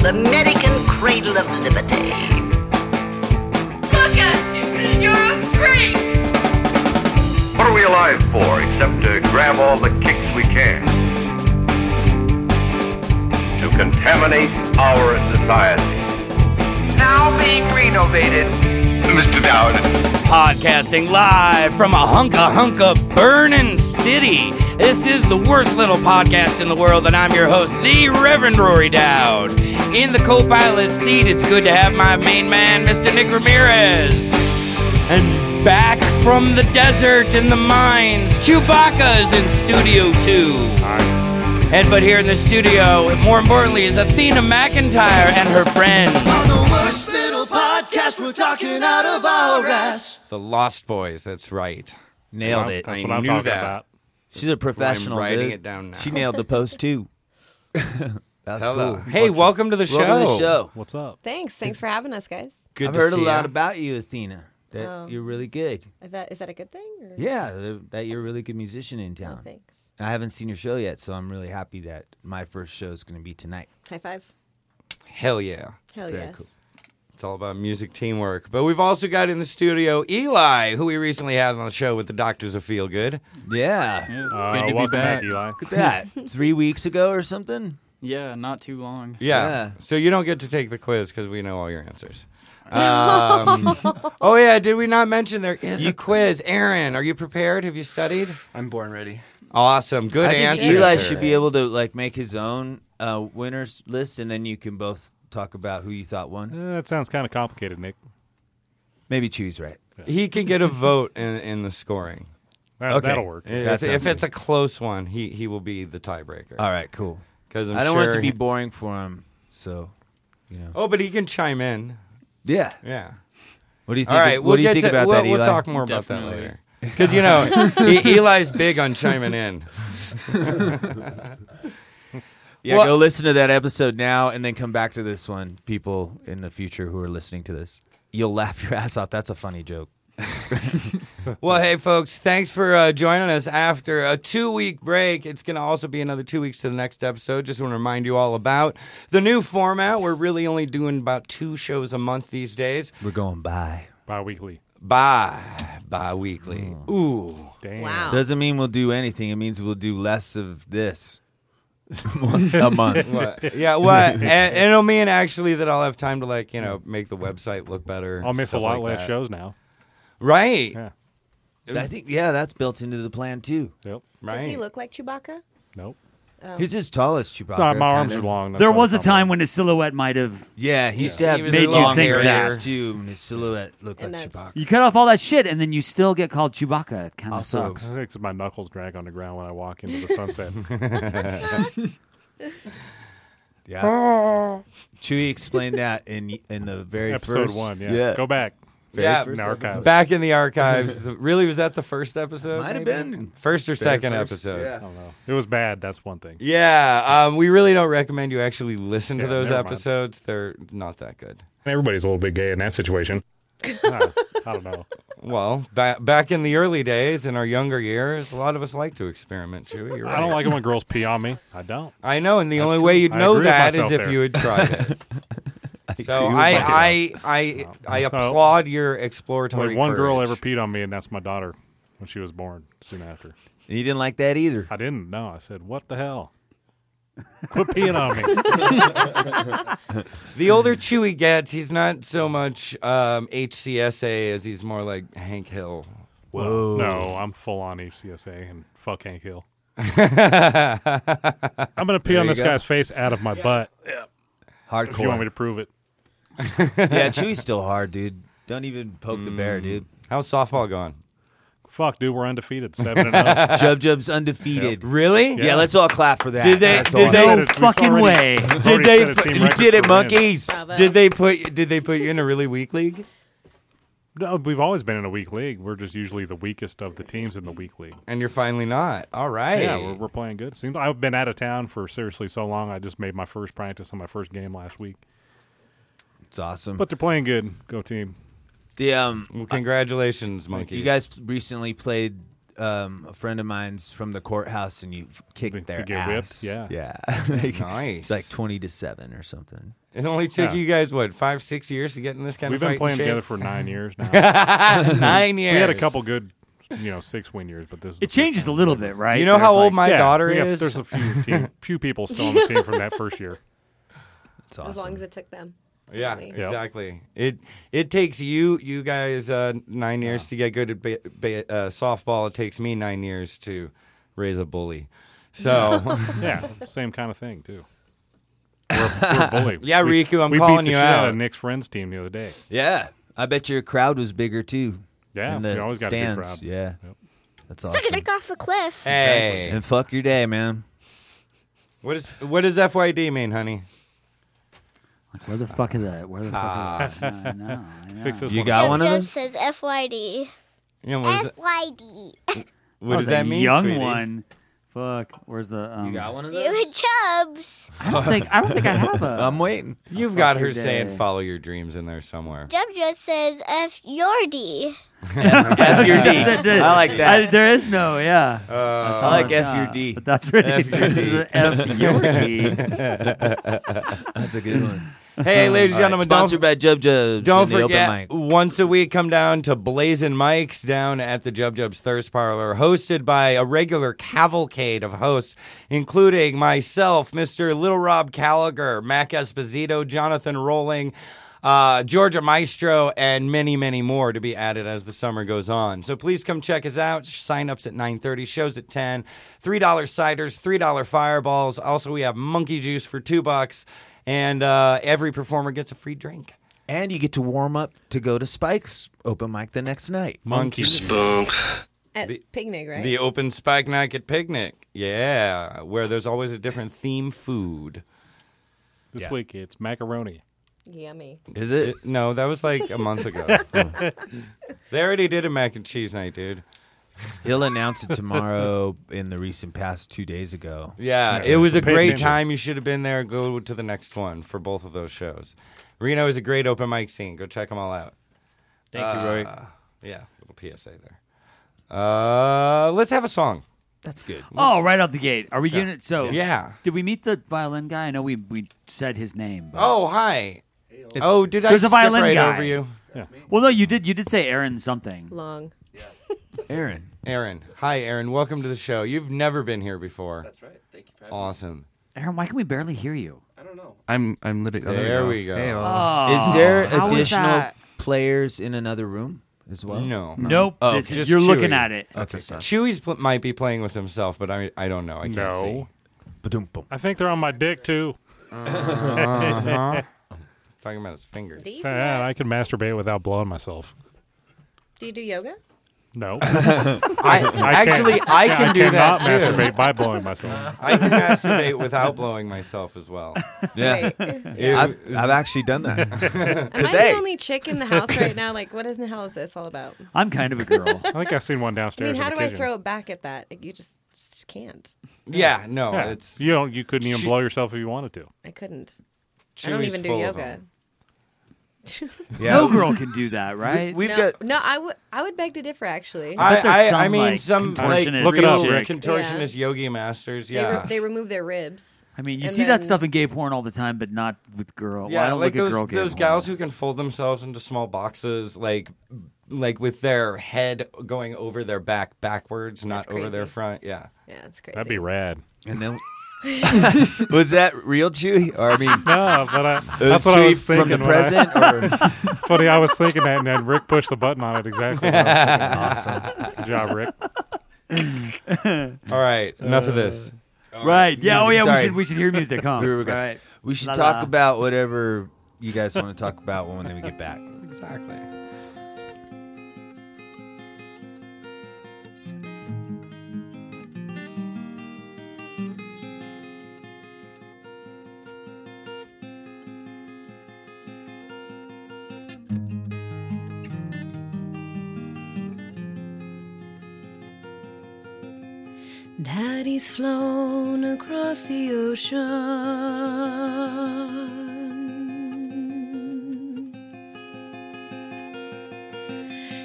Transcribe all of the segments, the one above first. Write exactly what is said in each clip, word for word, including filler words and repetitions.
the American cradle of liberty. Look at you! You're a freak! What are we alive for except to grab all the kicks we can? To contaminate our society. Now being renovated. Mister Dowd. Podcasting live from a hunka hunka burning city. This is the worst little podcast in the world, and I'm your host, the Reverend Rory Dowd. In the co-pilot seat, it's good to have my main man, Mister Nick Ramirez. And back from the desert and the mines, Chewbacca's in Studio two. And but here in the studio, more importantly, is Athena McIntyre and her friends. On the worst little podcast, we're talking out of our ass. The Lost Boys, that's right. Nailed it. That's I what I'm knew talking that. about. She's a professional, I'm writing dude. it down now. She nailed the post, too. That's Hello. cool. Hey, welcome to the show. Welcome to the show. What's up? Thanks. Thanks for having us, guys. Good I've to heard a see lot ya. about you, Athena, that Oh. you're really good. Is that, is that a good thing? Or? Yeah, th- that you're a really good musician in Oh, town. thanks. I haven't seen your show yet, so I'm really happy that my first show is going to be tonight. High five. Hell yeah. Hell Very yes. cool. It's all about music teamwork. But we've also got in the studio Eli, who we recently had on the show with the Doctors of Feel Good. Yeah. Uh, Good to be welcome back. Eli. Look at that. Three weeks ago or something? Yeah, not too long. Yeah. Yeah. So you don't get to take the quiz because we know all your answers. Um, oh, yeah. Did we not mention there is a quiz? Aaron, are you prepared? Have you studied? I'm born ready. Awesome. Good I think answer. Eli sir. should be able to like make his own uh, winners list, and then you can both talk about who you thought won. Uh, that sounds kind of complicated, Nick. Maybe choose right. He can get a vote in, in the scoring. That, Okay. That'll work. If, That sounds if it's good. a close one, he, he will be the tiebreaker. All right, cool. Because I'm I don't sure want it to be he- boring for him, so, you know. Oh, but he can chime in. Yeah. Yeah. What do you think? All right, what we'll do you get think to, about we'll, that, we'll Eli? talk more about that Definitely. later. Because, you know, E- Eli's big on chiming in. Yeah, Well- go listen to that episode now and then come back to this one, people in the future who are listening to this. You'll laugh your ass off. That's a funny joke. Well, hey, folks, thanks for uh, joining us after a two-week break. It's going to also be another two weeks to the next episode. Just want to remind you all about the new format. We're really only doing about two shows a month these days. We're going by. Bi-weekly. Bi, bi-weekly. Ooh. Damn. Wow. Doesn't mean we'll do anything. It means we'll do less of this a month. What? Yeah, what? and, and it'll mean actually that I'll have time to, like, you know, make the website look better. I'll miss a stuff lot like less that. shows now. Right. Yeah. I think, yeah, that's built into the plan, too. Yep. Right. Does he look like Chewbacca? Nope. He's as tall as Chewbacca. No, my arms kinda. are long. that's There why was a it's not time when his silhouette might have. Yeah, he used to Yeah. have He was Made you long think hair that. too, and his silhouette looked And like that's- Chewbacca. You cut off all that shit, and then you still get called Chewbacca. It kind of Also- sucks. I think it's my knuckles drag on the ground when I walk into the sunset. Yeah. Chewie explained that in in the very Episode first one, yeah. yeah. Go back. Very Yeah, first in the archives. Back in the archives. Really, was that the first episode? Might have maybe? been. First or second first, episode. yeah. I don't know. It was bad. That's one thing. Yeah, um, we really don't recommend you actually listen to Yeah, those never mind. episodes. They're not that good. Everybody's a little bit gay in that situation. I, I don't know. Well, ba- back in the early days, in our younger years, a lot of us like to experiment, Chewie. You're I don't right. like it when girls pee on me. I don't. I know, and the That's only true. way you'd I know agree with that is myself if there. you had tried it. So agree with I, myself. I, I, I applaud your exploratory Only one girl courage. ever peed on me, and that's my daughter when she was born soon after. And you didn't like that either. I didn't. No, I said, what the hell? Quit peeing on me. The older Chewie gets, he's not so much um, H C S A as he's more like Hank Hill. Whoa. No, I'm full on H C S A and fuck Hank Hill. I'm going to pee There on you this go. guy's face out of my butt Hardcore. if you want me to prove it. Yeah, Chewie's still hard, dude. Don't even poke the bear, dude. How's softball going? Fuck, dude, we're undefeated. seven and oh. Jub Jub's undefeated. Really? Yeah. let's all clap for that. Did they- That's did awesome. they- No We've fucking already- way. we've Did already they set a put- team You record did it, for wins. monkeys. Bravo. Did they put Did they put you in a really weak league? No, we've always been in a weak league. We're just usually the weakest of the teams in the weak league. And you're finally not. All right. Yeah, we're, we're playing good. Seems I've been out of town for seriously so long. I just made my first practice on my first game last week. It's awesome. But they're playing good. Go team. the um, Well, congratulations, monkey. you guys recently played um, a friend of mine's from the courthouse, and you kick They- their they get ass. whipped, yeah. yeah. Like, Nice. It's like twenty to seven or something. It only took Yeah. you guys, what, five, six years to get in this kind We've of been fight playing and shape? together for nine years now. Nine years. We had a couple good, you know, six win years, but this is the It changes first a one. little bit, right? You know how There's old like- my Yeah, daughter we got- is? There's a few team, few people still on the team from that first year. It's awesome. As long as it took them. Yeah, Really. Yep. exactly. It it takes you you guys uh, nine years to get good at ba- ba- uh, softball. It takes me nine years to raise a bully. So Yeah, same kind of thing too. We're, we're bully. Yeah, We- Riku, I'm we calling beat the you shit out. of Nick's friends team the other day. Yeah, I bet your crowd was bigger too. Yeah, in the we always got a big stands. crowd. Yeah, Yep. that's It's like a awesome. dick off a cliff. hey, And fuck your day, man. what is what does F Y D mean, honey? Like, where the fuck is that? Where the fuck is that? I know. I know. Fix this You one. got one of Jeff those? says F Y D. You know, what, is it, F Y D. what Oh, does the that mean, Young sweetie? one. Fuck. Where's the? Um, one Zero chubs. I don't think. I don't think I have a. I'm waiting. You've Fuck got your her saying day. "follow your dreams" in there somewhere. Jeff just says F your D. F your D. I like I, that. there is no. Yeah. Uh, That's I all like I've F got. your D. But that's pretty. F your D. F your D. That's a good one. Hey, ladies and All right, gentlemen, don't sponsored by Jub Jubs. Don't and the forget, Open Mic. once a week, come down to Blazing Mike's down at the Jub Jub's Thirst Parlor, hosted by a regular cavalcade of hosts, including myself, Mister Little Rob Gallagher, Mac Esposito, Jonathan Rowling, uh, Georgia Maestro, and many, many more to be added as the summer goes on. So please come check us out. Sign-ups at nine thirty, shows at ten, three dollar ciders, three dollar fireballs. Also, we have monkey juice for two bucks. And uh, every performer gets a free drink. And you get to warm up to go to Spike's open mic the next night. Monkey At The- picnic, right? The open spike night at picnic. Yeah, where there's always a different theme food. This Yeah. week it's macaroni. Yummy. Is it? It- no, that was like a month ago. They already did a mac and cheese night, dude. He'll announce it tomorrow in the recent past two days ago. Yeah, Yeah, it was so a pay great attention. time. You should have been there. Go to the next one for both of those shows. Reno is a great open mic scene. Go check them all out. Thank you, Roy. Uh, yeah, little P S A there. Uh, let's have a song. That's good. Oh, right out the gate. Are we gonna? So Yeah. Did we meet the violin guy? I know we we said his name. But... Oh, hi. Oh, did I There's a skip violin right guy. over you? Well, no, you did. You did say Aaron something. Long. Aaron. Aaron. Hi, Aaron. Welcome to the show. You've never been here before. That's right. Thank you for having Awesome. Aaron, why can we barely hear you? me. I don't know. I'm I'm literally. There we go. Hey, oh. Oh, Is there how was additional that? players in another room as well? No. Nope. Oh, This- just you're looking Chewy. at it. Okay, so. Chewy's pl- might be playing with himself, but I I don't know. I can't No. Ba-dum, boom. I think they're on my dick too. see. Uh-huh. Talking about his fingers. Do you, Man, I can masturbate without blowing myself. do you do yoga? No. I, I can't- actually, I can do that cannot too. masturbate by blowing myself. I can masturbate without blowing myself as well. Yeah. Wait. It- I've, I've actually done that. Am I Today. the only chick in the house right now? Like, what in the hell is this all about? I'm kind of a girl. I think I've seen one I downstairs. mean, how in do the I kitchen. throw it back at that? Like, you just, just can't. yeah, no, Yeah. it's You don't. You couldn't even She- blow yourself if you wanted to. I couldn't. I don't Chewy's even do full of yoga. them. Yeah. No girl can do that, right? We've no, got no, I would, I would beg to differ. Actually, I, bet there's I, some, I mean, like, some like contortionist Look it up, real Rick. contortionist yogi masters. they, Yeah, re- they remove their ribs. I mean, you And see that then- stuff in gay porn all the time, but not with girl. yeah, well, I don't like look those at girl gay those porn. gals who can fold themselves into small boxes, like like with their head going over their back backwards, not That's over their crazy. front. Yeah, Yeah, it's crazy. That'd be rad. And then was that real Chewy? Or I mean, No, but I, it was that's what I Chewy was thinking. from the when present? I, Or funny, I was thinking that, and then Rick pushed the button on it exactly. what I was thinking. Good job, Rick. all right, enough of this. Right? Yeah. Oh, yeah. Sorry. We should we should hear music, huh? we, were gonna- Right. we should La talk la. about whatever you guys want to talk about when we get back. Exactly. Daddy's flown across the ocean.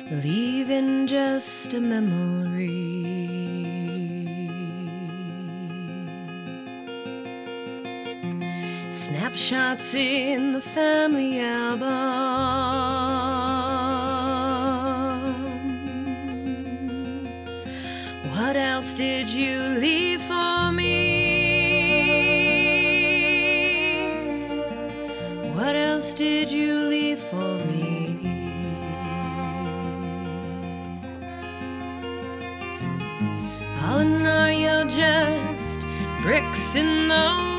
leaving just a memory. Snapshots in the family album. What else did you leave for me? What else did you leave for me? Oh, no, you're just bricks in the wall.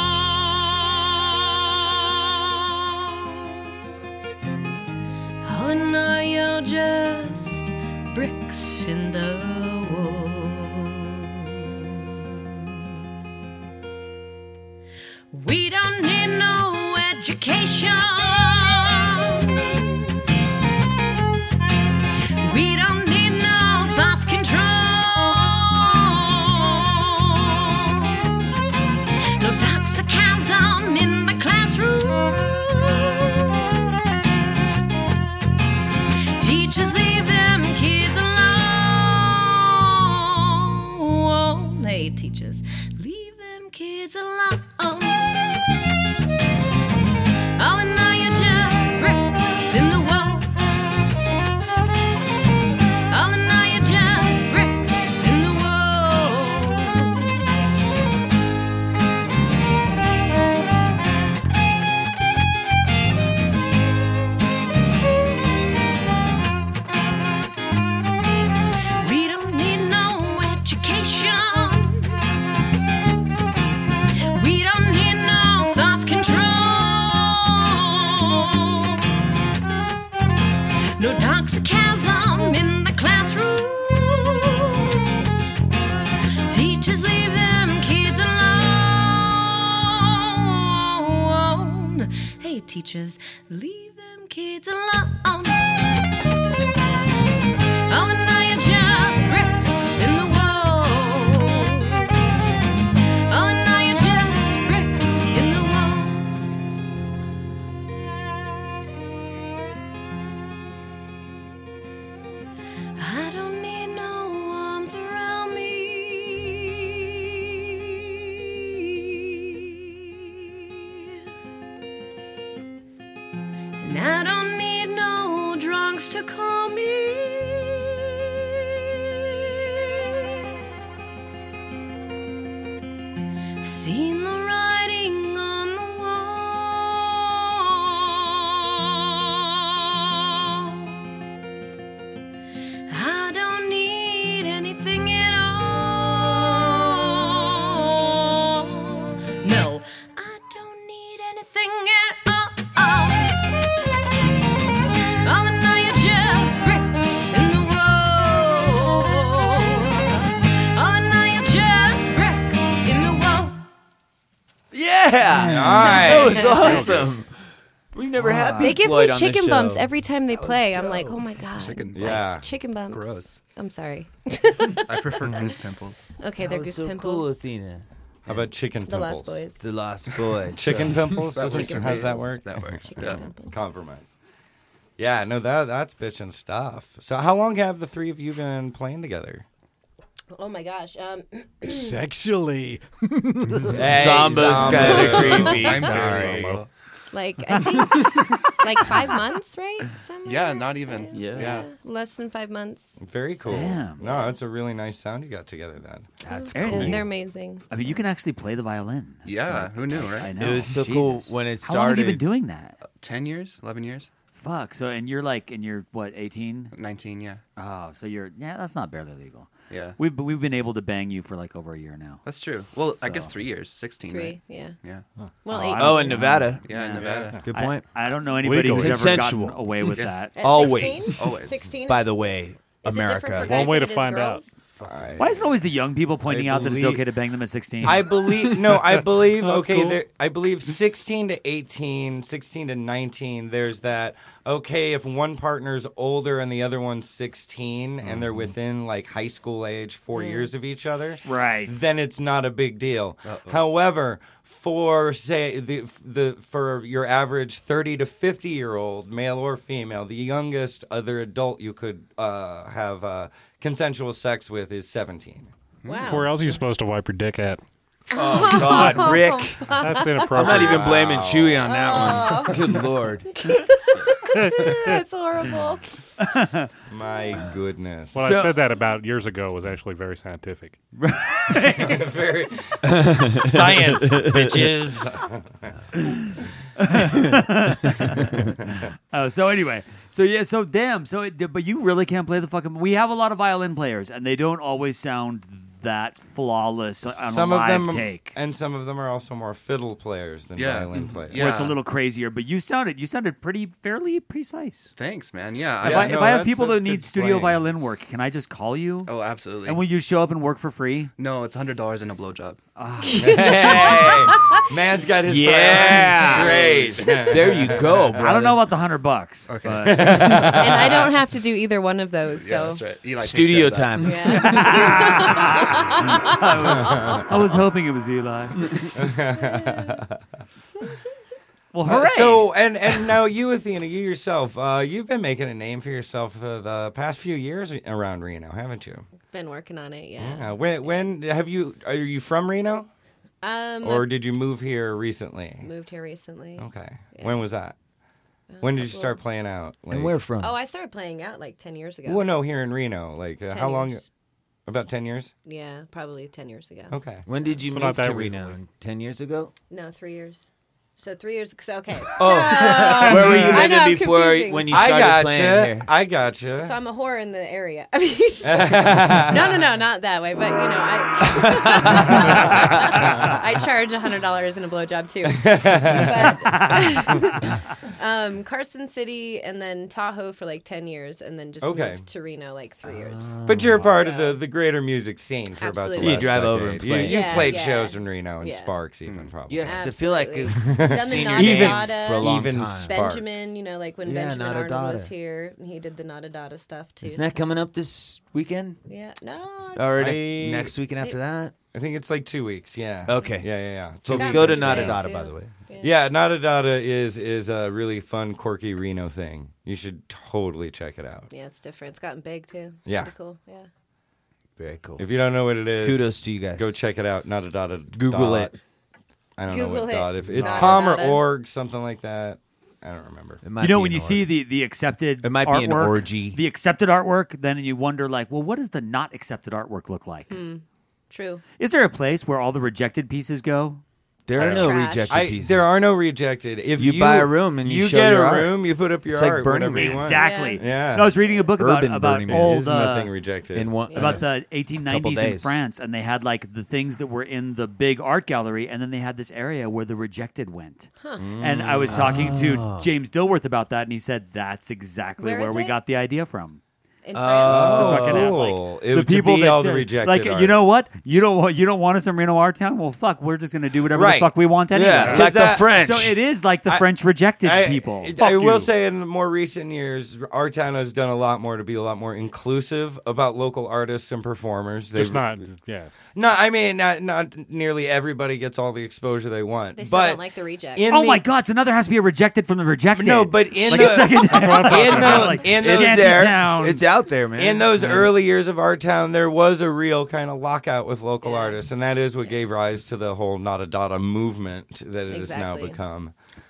Oh, no, you're just bricks in the wall. We don't need no education. We don't need no thoughts control. No toxicasm in the classroom. Teachers leave them kids alone. Hey, teachers, leave them kids alone. Oh, and now you're just bricks in the wall. Oh, and now you're just bricks in the wall. We don't need no education. We don't need no thought control. No toxicasm in the classroom. Teachers leave them kids alone. Hey, teachers, leave them kids alone. Oh, and now you're just bricks in the wall. Oh, and now you're just bricks in the wall. I don't need no arms around me. And I don't need no drunks to call me. I've seen the writing on the wall. I don't need anything at all. No, I don't need anything at all. Oh, and now you're just bricks in the wall. Oh, and now you're just bricks in the wall. Yeah, Nice. that was awesome. We've never had They Pink give Floyd me on the chicken show. bumps every time they play. I'm like, oh my god. Chicken Like, Yeah. chicken bumps. Gross. I'm sorry. I prefer goose pimples. Okay, That they're was goose so pimples. cool, Athena. How about chicken The pimples? Lost Boys. The Lost Boys. Chicken pimples? Doesn't, Chicken how does that pimples. work? That works. Chicken Yeah. pimples. Compromise. Yeah, no, that that's bitchin' stuff. So how long have the three of you been playing together? Oh my gosh. Um, Sexually. Hey, Zamba's Zamba. kind of creepy. I'm Sorry. very like I think like five months, right? Something Yeah, like that? not even. Yeah. Yeah. Less than five months. Very cool. Damn. No, it's a really nice sound you got together then. That's Aaron, cool. you- They're amazing. I mean, you can actually play the violin. That's Yeah, like- who knew, I right? know. It was so Jesus. cool when it How long have you been started. doing that? ten years? eleven years? Fuck. So, and you're like, and you're what, eighteen? nineteen, yeah. Oh, so you're, yeah, that's not barely legal. Yeah. We've we've been able to bang you for like over a year now. That's true. Well, I guess So- three years. sixteen, Three, right? yeah. Yeah. Well, Oh, eight. I Oh, don't- in Nevada. Yeah, in Nevada. Good I- point. I, don't know anybody go. who's ever Consensual. gotten away with Yes. that. At Always. sixteen? Always. sixteen? By the way, Is it different America. for guys One way than to it is find girls? out. Why is it always the young people pointing I out that it's believe- okay to bang them at sixteen? I believe no, I believe That's okay, cool. there, I believe sixteen to eighteen, sixteen to nineteen, there's that okay, if one partner's older and the other one's sixteen and they're within like high school age, four years of each other, Right. then it's not a big deal. However, for say the the for your average thirty to fifty year old male or female, the youngest other adult you could uh, have uh, consensual sex with is seventeen. Wow. Where else are you supposed to wipe your dick at? Oh God, Rick. That's inappropriate. I'm not even blaming Wow. Chewy on that one. Good Lord. That's horrible. My goodness. What So- I said that about years ago was actually very scientific. Very science, bitches. Oh, so anyway, so yeah, so damn, so it, but you really can't play the fucking. We have a lot of violin players, and they don't always sound that flawless on Some a of live them, take. and some of them are also more fiddle players than Yeah. violin players. Where it's a little crazier, but you sounded you sounded pretty fairly precise. Thanks, man. Yeah. If Yeah, I, no, if I have that's- people that that's need good studio playing. violin work, can I just call you? Oh, absolutely. And will you show up and work for free? No, it's hundred dollars in a blowjob. Hey, man's got his Yeah. priorities straight. There you go, brother. I don't know about the hundred bucks. Okay. but- And I don't have to do either one of those. Yeah, So that's right. Eli takes Studio care of that. time. yeah. I was hoping it was Eli. Well, hooray! So and and now you, Athena, you yourself, uh, you've been making a name for yourself for the past few years around Reno, haven't you? Been working on it. Yeah. Yeah. When when have you? Are you from Reno, Um. or did you move here recently? moved here recently. Okay. Yeah. When was that? Uh, When did you couple- start playing out? Like, And where from? Oh, I started playing out like ten years ago. Well, no, here in Reno. Like uh, ten how long? years. About ten years. Yeah, probably ten years ago. Okay. When did you So not move to that Reno? recently. Ten years ago. No, three years. So three years. So okay. Oh, where were you I know, I'm living before confusing. when you I started gotcha. playing here? I gotcha. So I'm a whore in the area. I mean, no, no, no, not that way. But you know, I I charge a hundred dollars in a blowjob too. But, um, Carson City and then Tahoe for like ten years, and then just Okay. moved to Reno like three years. But you're a part of the, the greater music scene for about the Absolutely. last You drive decade. over and You, play. you've Yeah, played yeah. shows in Reno and Yeah. Sparks even probably. Yes, I feel like Absolutely. I've Done the seen your Nada name Dada. for a long Even time. Sparks. Benjamin, you know, like when Yeah, Benjamin Nada Arnold Dada. was here, he did the Nada Dada stuff too. Isn't that coming up this weekend? Yeah, no. Or I- ne- next weekend after that? I think it's like two weeks. Yeah. Okay. Yeah, yeah, yeah. Folks, Got go to first Nada day, Dada, too. by the way. Yeah, Nada Dada is is a really fun, quirky Reno thing. You should totally check it out. Yeah, it's different. It's gotten big too. It's Yeah. pretty cool. Yeah. Very cool. If you don't know what it is, Kudos to you guys. Go check it out. Nada Dada. Google dot- it. I don't know Google what it. dot. If it's Nada com or Dada. org, something like that. I don't remember. It might You know, be when an you org. see the, the accepted It might artwork, be an orgy. the accepted artwork, then you wonder, like, well, what does the not accepted artwork look like? Hmm. True. Is there a place where all the rejected pieces go? There are no Trash. rejected I, pieces. there are no rejected. If You you, buy a room and you show get your a art. room, you put up your It's like art, Burning whatever you Man. want. Exactly. Yeah. No, I was reading a book about Urban about Burning Man. old There's uh, nothing rejected. in one about uh, the eighteen nineties couple in days. France, and they had like the things that were in the big art gallery, and then they had this area where the rejected went. And I was talking Oh. to James Dilworth about that, and he said that's exactly Where where, is we it? got the idea from. In The Oh, fucking app, like, cool. It the would to people be that all the did- rejected like art. you know what you don't want you don't want us in Reno Art Town. Well, fuck, we're just gonna do whatever Right. the fuck we want anyway. Yeah, 'Cause like the that- French. So it is like the I- French rejected I, people. I, Fuck I will you. say in more recent years, Art Town has done a lot more to be a lot more inclusive about local artists and performers. Just They've- not, yeah. No, I mean, not not nearly everybody gets all the exposure they want. They still but don't like the reject. in Oh the- my God! So now there has to be a rejected from the rejected. No, but in like the- a second, That's what I'm talking in about. the like in It's those Shanty there. Town. It's out there, man. in those Yeah. early years of Art Town, there was a real kind of lockout with local Yeah. artists, and that is what gave rise to the whole Nada Dada movement that it has now Exactly. become.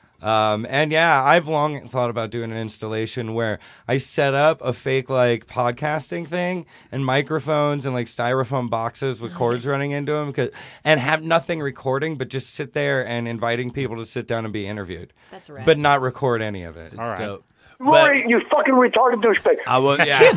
Um, and yeah, I've long thought about doing an installation where I set up a fake like podcasting thing and microphones and like styrofoam boxes with cords running into them, and have nothing recording, but just sit there and inviting people to sit down and be interviewed, That's rad. but not record any of it. All right. Dope. Rory, you fucking retarded douchebag. I will. Yeah.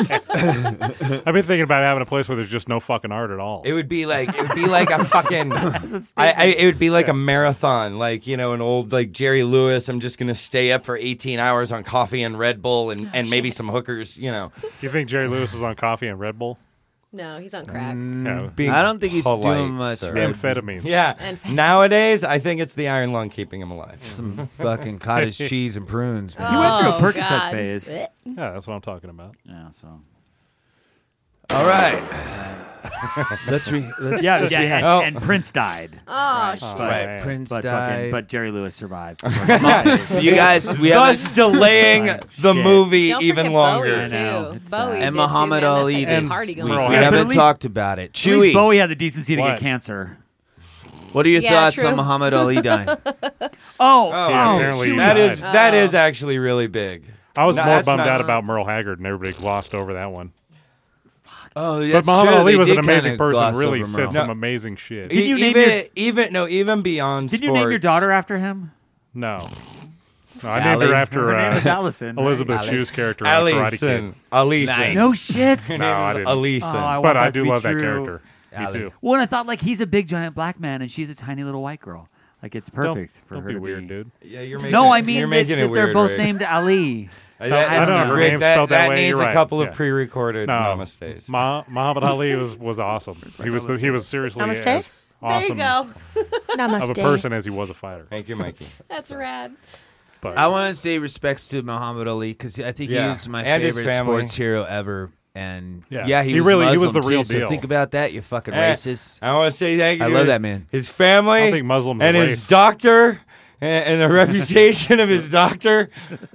I've been thinking about having a place where there's just no fucking art at all. It would be like it would be like a fucking. I, I it would be like a marathon, like you know, an old like Jerry Lewis. I'm just gonna stay up for eighteen hours on coffee and Red Bull and, and maybe some hookers. You know, You think Jerry Lewis is on coffee and Red Bull? no, he's on crack. No. being I don't think he's polite, doing much. sir. Red- Amphetamines. Yeah, And- nowadays I think it's the iron lung keeping him alive. Some fucking cottage cheese and prunes. Man. You went through a Oh, Percocet God. phase. Blech. Yeah, that's what I'm talking about. Yeah. So All right. let's re. Let's, yeah, let's yeah, rehash. and, Oh. and Prince died. Oh, right. shit. But, Right, Prince but died. Fucking, but Jerry Lewis survived. You guys, we Thus haven't. delaying the Shit. movie Don't even forget longer. Bowie, I know, too. it's Bowie sad. did And too, Muhammad man. That's Ali like a did. party We, going we Merle on. Haggard. haven't At least- talked about it. At least Chewy, Bowie had the decency to What? get cancer. what are your Yeah, thoughts true. on Muhammad Ali dying? Oh, Yeah, oh, apparently shoot. he That died. is that Oh. is actually really big. I was No, more that's bummed not- out about Merle Haggard, and everybody glossed over that one. Oh, But that's Muhammad true. Ali They was did an amazing kinda person. gloss Really over said Merle. some No. amazing shit. Did you E- name even your- even no even beyond. Did you name your sports. daughter after him? No. No, I named Ali. her after Her name uh, is Allison. right? Elizabeth Ali. Shue's character on Karate Kid. Alison. Alison. No shit. Her No, name I is didn't. Alison. Oh, I want But that I to do be love that true. character. Me Ali. too. Well, and I thought like he's a big giant black man and she's a tiny little white girl. Like it's perfect Don't, for don't her be to weird, be. dude. Yeah, you're making. No, I you're mean that, making that it they're weird, both Rick. named Ali. I, I don't know, her Rick, name's that, spelled that that way, needs you're a right. couple Yeah. of pre-recorded No, namaste. Ma- Muhammad Ali was, was awesome. He was the, he was seriously Namaste? as There awesome you go. of a person as he was a fighter. Thank you, Mikey. That's rad. But I want to say respects to Muhammad Ali because I think Yeah. he was my And his favorite family. sports hero ever. And yeah, Yeah. he, He was really- he Muslim was the real too, so deal. think about that, you fucking Eh, racist. I want to say thank you. I to love that man. His family. I don't think Muslims and are his race. doctor and, and the reputation of his doctor.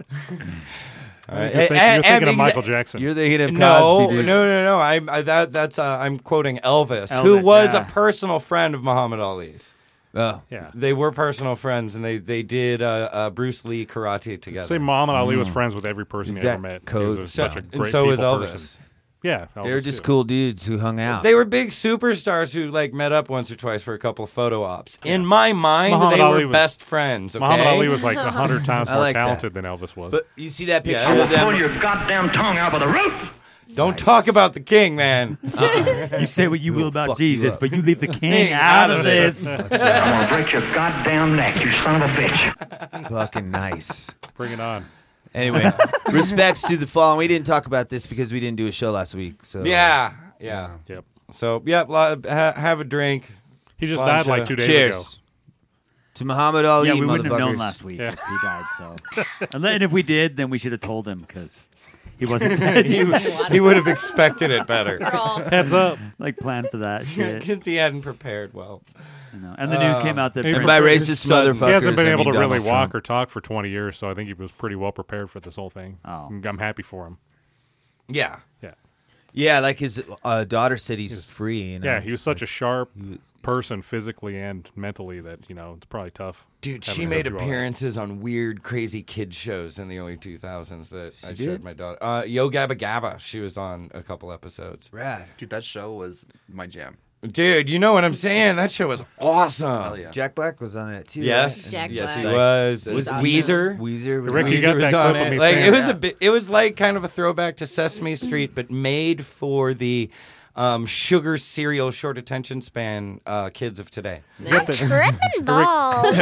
I think you're, think, you're thinking of Michael Jackson. You're thinking of Cosby, No, dude. no, no, no. I, I that that's uh, I'm quoting Elvis, Elvis, who was yeah. a personal friend of Muhammad Ali's. Oh. yeah. They were personal friends, and they they did uh, uh, Bruce Lee karate together. Say Muhammad Ali was friends with every person Is he ever that met. code? He was a, So- such a and great so was people Elvis. person. Yeah, They were Elvis just too. cool dudes who hung out. They were big superstars who like met up once or twice for a couple of photo ops. In my mind, Muhammad they Ali were was- best friends. Okay? Muhammad Ali was like a hundred times I more like that. talented than Elvis was. But you see that picture Yeah. of them? Pull your goddamn tongue out of the roof. Don't talk about the king, man. You say what you will We'll about fuck you Jesus, up. but you leave the king King out out of of it. this. I'm gonna break your goddamn neck, you son of a bitch. Fucking nice. Bring it on. Anyway, respects to the fallen. We didn't talk about this because we didn't do a show last week. So yeah, yeah. Yep. So, yep. lo- Ha- have a drink. He just Sláinte. died like two days cheers to Muhammad Ali. Yeah, we wouldn't have known motherfuckers. last week Yeah. if he died. So, and, then, and if we did, then we should have told him because he wasn't dead. he, he would have expected it better. Heads up. like planned for that shit. Because he hadn't prepared well. You know. And the news came out that And And Prince- by racist sudden- motherfuckers, He hasn't been I able mean to really Donald walk Trump. or talk for twenty years, so I think he was pretty well prepared for this whole thing. Oh. I'm I'm happy for him. Yeah. Yeah. Yeah, like his uh, daughter said he's free. You know? Yeah, he was such a sharp person physically and mentally that, you know, it's probably tough. Dude, having she to made go through all that. appearances on weird, crazy kid shows in the early two thousands that I did? showed my daughter. Uh, Yo Gabba Gabba, she was on a couple episodes. Rad. Dude, that show was my jam. Dude, you know what I'm saying? That show was awesome. Hell yeah. Jack Black was on it too. Yes, right? Jack yes, he Black. was. Was Was it Weezer? Weezer was Rick, on you it. got Weezer was that on clip of it. me Like saying it was that. a bit. It was like kind of a throwback to Sesame Street, but made for the um, sugar cereal short attention span uh, kids of today. Tripping balls.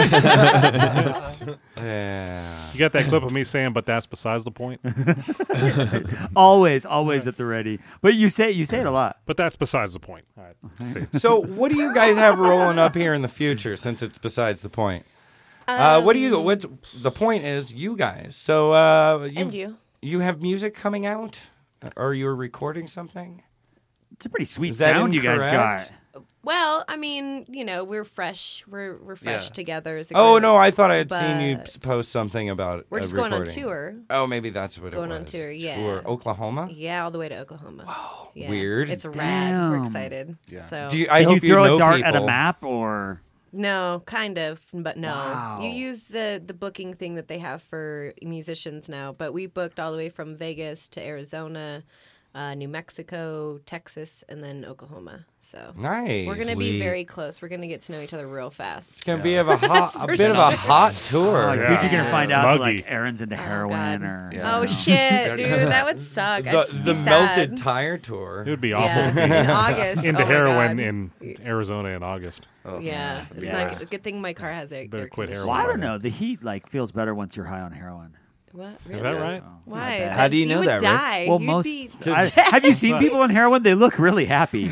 Yeah. You got that clip of me saying, but that's besides the point. always, always at the ready. But you say you say it a lot. But that's besides the point. All right. See. So, what do you guys have rolling up here in the future? Since it's besides the point. Uh, what do you? What's the point? Is you guys? So, uh, you And you. you have music coming out, or you're recording something? It's a pretty sweet Is that sound you guys incorrect? got. Well, I mean, you know, we're fresh. We're we're fresh Yeah. together as a Oh group, no, I thought I had seen you but post something about. We're uh, just going on recording. tour. Oh, maybe that's what Going it on was. tour, yeah. Tour Oklahoma. Yeah, all the way to Oklahoma. Wow, yeah. weird. It's rad. We're Damn. excited. Yeah. So Do you, I Did hope you throw know a dart people. at a map or? no, kind of, but no. Wow. You use the the booking thing that they have for musicians now, but we booked all the way from Vegas to Arizona, uh, New Mexico, Texas, and then Oklahoma. So Nice. we're gonna Sweet. be very close. We're gonna get to know each other real fast. It's gonna be of a hot, a for bit of a hot tour. Oh, Yeah. dude, you're gonna find out Muggy. like Aaron's into Oh, heroin God. or. Yeah. Oh shit, dude, that would suck. I'd The, just the be melted sad. tire tour. It would be awful. Yeah, in August. Into Oh my heroin God. in Arizona in August. Oh, Yeah, it's Yeah. not good. Good thing my car has air. Better air quit conditioning. Well, I heroin. don't know. The heat like feels better once you're high on heroin. What? Really? Is that right? Why? bad. How do you know would that, Rick? Die. Well, You'd most. be- I, have you seen people on heroin? They look really happy.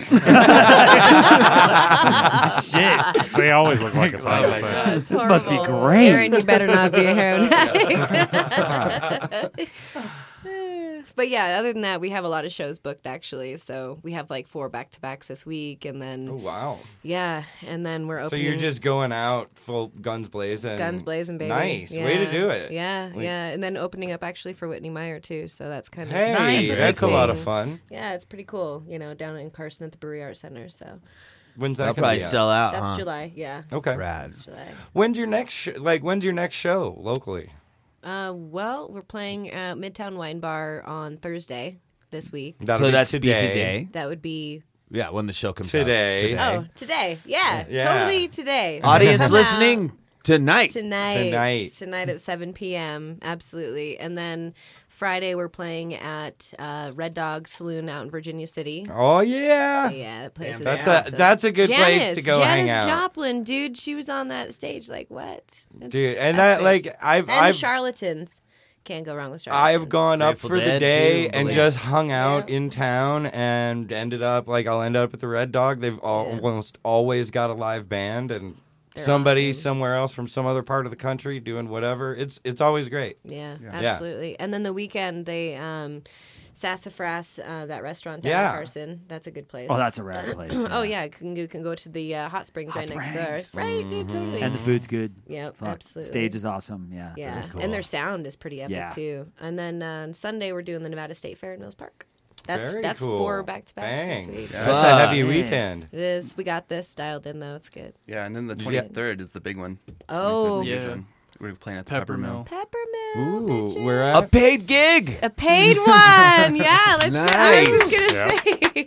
Shit. They always look like it's hot Oh outside. It's This must be horrible. great. Aaron, you better not be a heroin addict. but yeah, other than that, we have a lot of shows booked actually. So we have like four back to backs this week, and then Oh wow. yeah, and then we're So opening. you're just going out full guns blazing. guns blazing, baby. Nice Yeah. way to do it. Yeah, Like- yeah, and then opening up actually for Whitney Meyer too. So that's kind of Hey, nice. that's a lot of Exciting. fun. Yeah, it's pretty cool. You know, down in Carson at the Brewery Art Center. So When's that That'll gonna probably be at? sell out, that's huh? July. Yeah. Okay. Rad. That's July. When's your next sh- like? When's your next show locally? Uh, well, we're playing at Midtown Wine Bar on Thursday this week. That'll So be that's today. be today. That would be Yeah, when the show comes Today. out. oh today. Yeah, Yeah. totally today. Audience Come out. listening tonight. Tonight. Tonight. Tonight at seven p.m. Absolutely. And then Friday we're playing at uh, Red Dog Saloon out in Virginia City. Oh yeah. Yeah, that place is That's awesome. a that's a good Janis, place to go Janis hang out, Joplin, dude, she was on that stage. Like what? That's dude. And that epic. like I've and I've Charlatans. Can't go wrong with Charlatans. I've gone up Grateful for the Dead, day too, and believe. just hung out in town and ended up like I'll end up at the Red Dog. They've all, Yeah. almost always got a live band and They're somebody awesome. somewhere else from some other part of the country doing whatever. It's it's always great. Yeah, Yeah. absolutely. And then the weekend they um Sassafras, uh, that restaurant down Yeah. in Carson. That's a good place. Oh, that's a rad place. Oh yeah. yeah, you can, you can go to the uh, hot springs Hot right next Springs. door. Right, dude, totally. And the food's good. Yep, Fuck. absolutely. Stage is awesome. Yeah. Yeah, So that's cool. and their sound is pretty epic Yeah. too. And then uh, on Sunday we're doing the Nevada State Fair in Mills Park. That's Very that's cool. four back to back Bang. this week. Yeah, that's a heavy Fuck. weekend. It is. We got this dialed in though. It's good. Yeah, and then the Did you- twenty-third is the big one. Oh. twenty-third's the huge Yeah. one. We're playing at the Peppermill. Peppermill. Peppermill. Ooh, bitches. we're A at paid gig. A paid one. Yeah, let's go. I was just Nice. gonna say.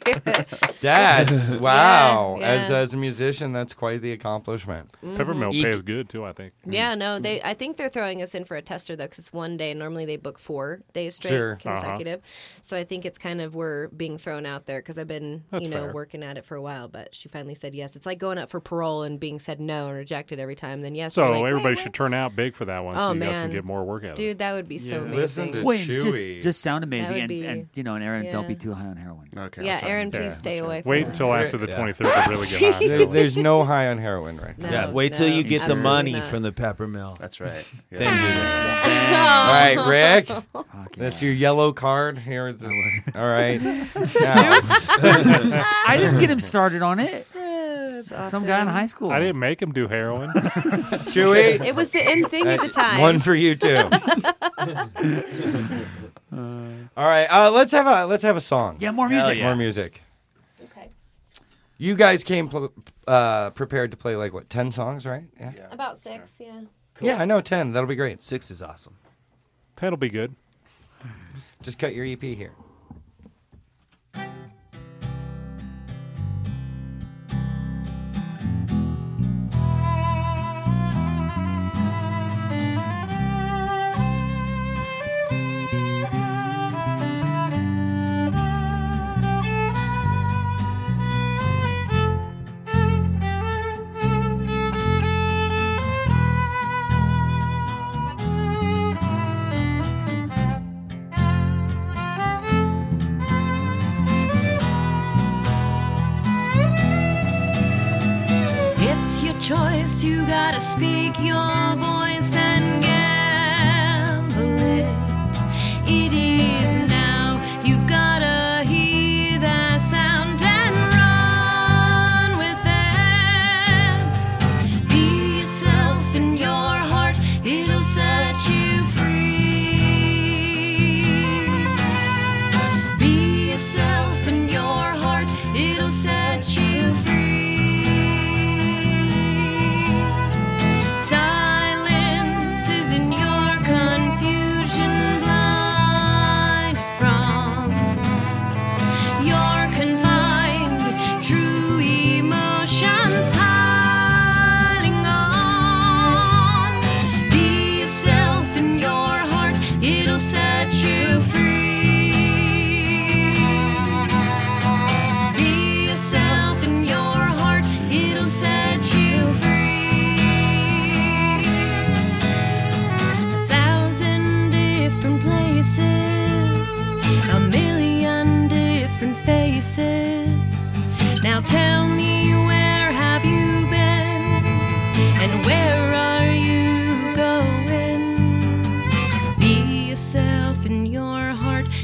That's wow. Yeah, As yeah. as a musician, that's quite the accomplishment. Peppermill Eek. pays good too, I think. Yeah, no, they. I think they're throwing us in for a tester though, because it's one day. Normally they book four days straight Sure. consecutive. So I think it's kind of we're being thrown out there because I've been, That's you know, fair. working at it for a while. But she finally said yes. It's like going up for parole and being said no and rejected every time. Then yes. So we're like, everybody wait, should what? turn out big for that one, so Oh you guys man, can get more work out of it. Dude, that would be so Yeah. amazing. Listen to Wait, just, Chewy. just sound amazing, would and, be- and you know, and Aaron, don't be yeah. too high on heroin. Okay. Yeah, I'll try. Aaron, Yeah. please stay away. From Wait that. until after the Yeah. twenty-third to really get hot. There- there's no high on heroin right now. No, Yeah, wait till no, you get the absolutely money not. from the Peppermill. That's right. Yeah. Then do that. All right, Rick. Fuck That's yeah. your yellow card here. at the- All right. Now, I didn't get him started on it. That's Some guy in awesome. high school. I didn't make him do heroin. Chewy. It was the in thing at the time. One for you too. All right, uh, let's have a let's have a song. Yeah, more music. yeah. More music. Okay. You guys came pl- uh, prepared to play like what ten songs, right? Yeah. About six, yeah. Yeah, I know ten. That'll be great. Six is awesome. That'll be good. Just cut your E P here. It's your choice, you gotta speak your voice and gamble it. It is now, you've gotta hear that sound and run with it. Be yourself in your heart, it'll set you free. Be yourself in your heart, it'll set you free. Silence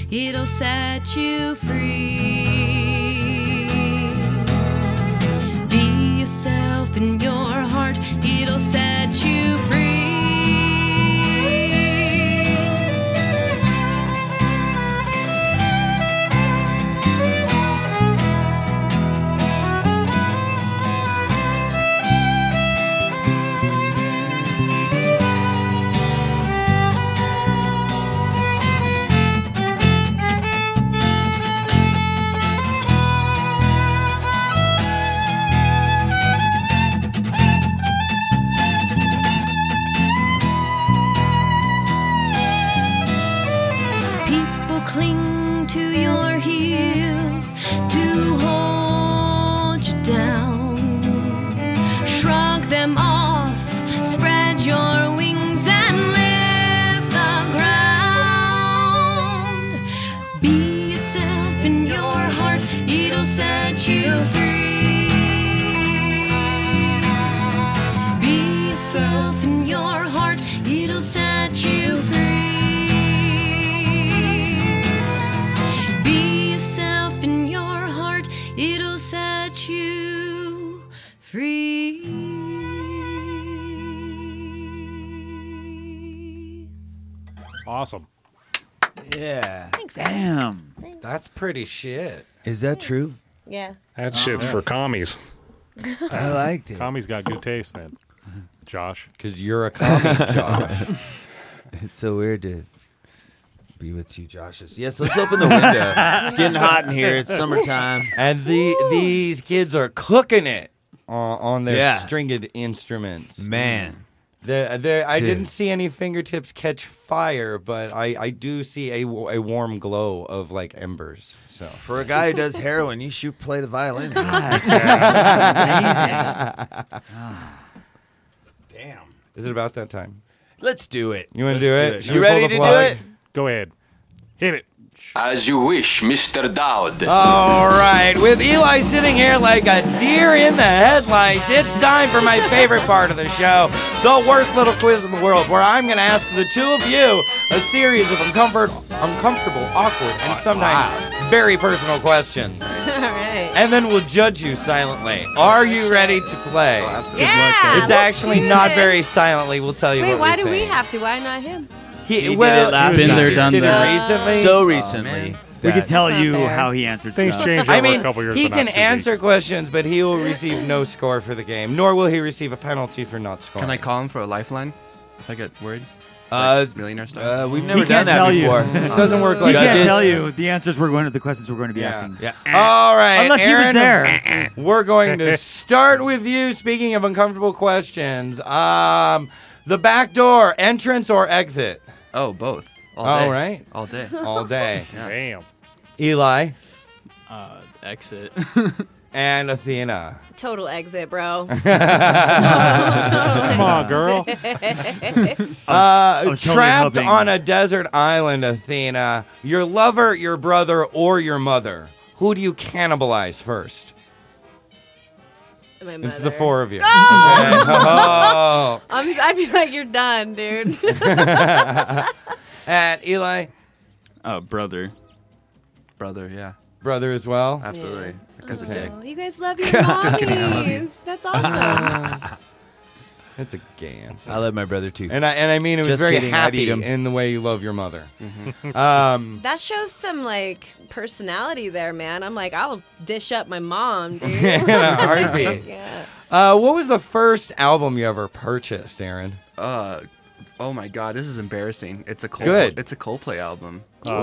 it'll set you free. Be yourself in your heart, it'll set you free. Cling to your heels to hold you down. Shrug them off, spread your wings and lift the ground. Be yourself in your heart, it'll set you free. Be yourself in your heart, it'll set you free. It'll set you free. Awesome. Yeah. Thanks. Damn. Thanks. That's pretty shit. Is that true? Yeah. That shit's for commies. I liked it. Commies got good taste then. Josh. Because you're a commie, Josh. It's so weird to be with two Joshes. Yes, let's open the window. It's getting hot in here. It's summertime. And the these kids are cooking it on, on their Yeah. stringed instruments. Man. The, the, I Dude. didn't see any fingertips catch fire, but I, I do see a, w- a warm glow of like embers. So For a guy who does heroin, you should play the violin. Damn. Is it about that time? Let's do it. You want to Let's do do it? it. Should You we pull ready the to do plug? it? Go ahead. Hit it. As you wish, Mister Dowd. All right, with Eli sitting here like a deer in the headlights, it's time for my favorite part of the show, the worst little quiz in the world, where I'm going to ask the two of you a series of uncomfort, uncomfortable, awkward, and sometimes very personal questions. All right. And then we'll judge you silently. Are you ready to play? Oh, absolutely. Yeah. It's let's actually do not it. very silently. We'll tell you Wait, what why we do we think. have to? Why not him? He, He did well, it last he time. Been there, just done did that. it recently. So Oh, recently. man. We could that- tell That's you not fair. how he answered Things stuff. changed I over mean, a couple years. he but can not two answer weeks. questions, but he will receive no score for the game, nor will he receive a penalty for not scoring. Can I call him for a lifeline if I get worried? Uh, Like millionaire stuff. uh, we've never He done can't that tell you. before. It doesn't work He like can't that. tell you the answers we're going to, the questions we're going to be Yeah. asking. Yeah. All right, Unless he was Aaron, there. We're going to start with you. Speaking of uncomfortable questions, um, the back door, entrance or exit? Oh, both. All All day. right. All day. All day. Damn. Eli Uh, exit. and Athena. Total exit, bro. Come on, girl. Uh, was totally trapped hoping- on a desert island, Athena. Your lover, your brother, or your mother. Who do you cannibalize first? My It's mother. the four of you. Oh! Okay. Oh. I'm, I feel like you're done, dude. And Eli, Uh, brother. Brother, yeah. brother as well. Absolutely. That guy's a dick. Oh, you guys love your mommies. Just kidding, I love you. That's awesome. That's a gay answer. I love my brother too. And I and I mean it was Just very kidding, I'd eat happy 'em. in the way you love your mother. Um, That shows some like personality there, man. I'm like, I'll dish up my mom, dude. in a heartbeat. Yeah. Uh, what was the first album you ever purchased, Aaron? Uh, oh my God, this is embarrassing. It's a Coldplay, Good. It's a Coldplay album.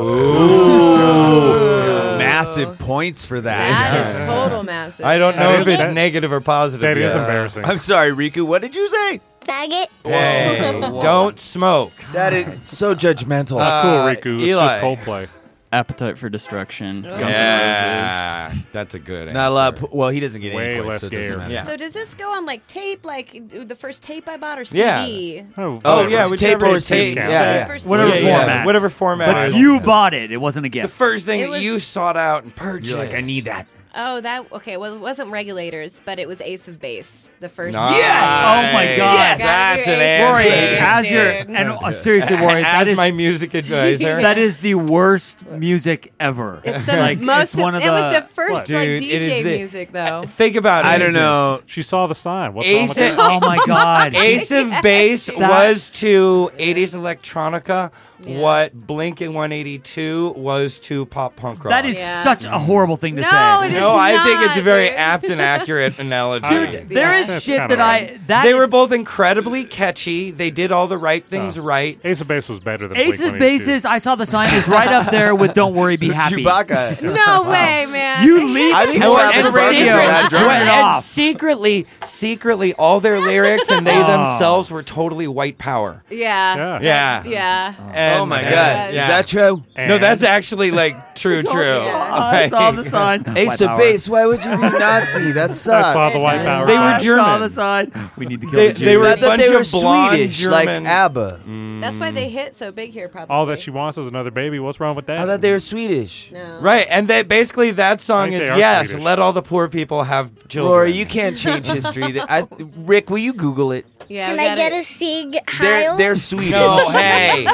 Ooh. Massive points for that. That is total massive. I don't know That if is- it's that- negative or positive. That is yet. embarrassing. I'm sorry, Riku. What did you say? Faggot. Hey, Whoa. don't smoke. That is so judgmental. Not cool, Uh, Riku. It's Eli. just Coldplay. Appetite for Destruction. Guns N' Yeah, that's a good answer. Not a lot. Of, well, he doesn't get Way any points, less so it doesn't scared. matter. Yeah. So does this go on like tape, like the first tape I bought, or C D? Yeah. Oh, Oh whatever. yeah, Tape whichever or tape. C D. Yeah, Tape yeah. or C D. Whatever Yeah, yeah, format. whatever format. But it is. you bought it. It wasn't a the gift. first thing It that was- you sought out and purchased. You're like, I need that. Oh, that okay. Well, it wasn't Regulators, but it was Ace of Base, the first. Nice. Yes! Oh my God! Yes! That's an Rory, answer. as your and uh, seriously, Rory, that As is my music advisor. that is the worst music ever. It's the like, most. it's one of it was the the first What? like Dude, D it is J the- music though. Think about it. I don't know. She saw the sign. What's Ace wrong with of- that? Oh my God! Ace of Base That- was to eighties electronica Yeah. what Blink one eighty-two was to pop punk rock. That is Yeah. such a horrible thing to No, say. it is no, I think it's a not, very dude. apt and accurate analogy. Dude, There is That's shit kinda that I that they were both incredibly catchy. They did all the right things Oh. right. Ace of Base was better than Ace's Blink one eighty-two. Bases. I saw the sign is right up there with "Don't Worry, Be Happy." Chewbacca. No way, man. You leave I think to Travis and Barker radio had and drums. turn it and off. secretly, secretly, all their lyrics and they Oh. themselves were totally white power. Yeah. Yeah. Yeah. Yeah. And- Oh my and- God! yeah. Is that true? No, that's actually like true, true. I saw the sign. Ace White of power. Base. Why would you be Nazi? That I sucks. saw the white power. They were I saw German. the sign. We need to kill They- the Jews. they were- I a thought bunch they were of blonde Swedish, like German- ABBA. That's why they hit so big here, probably. All that she wants is another baby. What's wrong with that? I thought they were Swedish. No. Right, and they, basically that song think is they are yes, Swedish. let all the poor people have children. Rory, you can't change history. That- I, Rick, will you Google it? Yeah. Can we I gotta- get a Sieg They're Heil? they're Swedish. No, hey,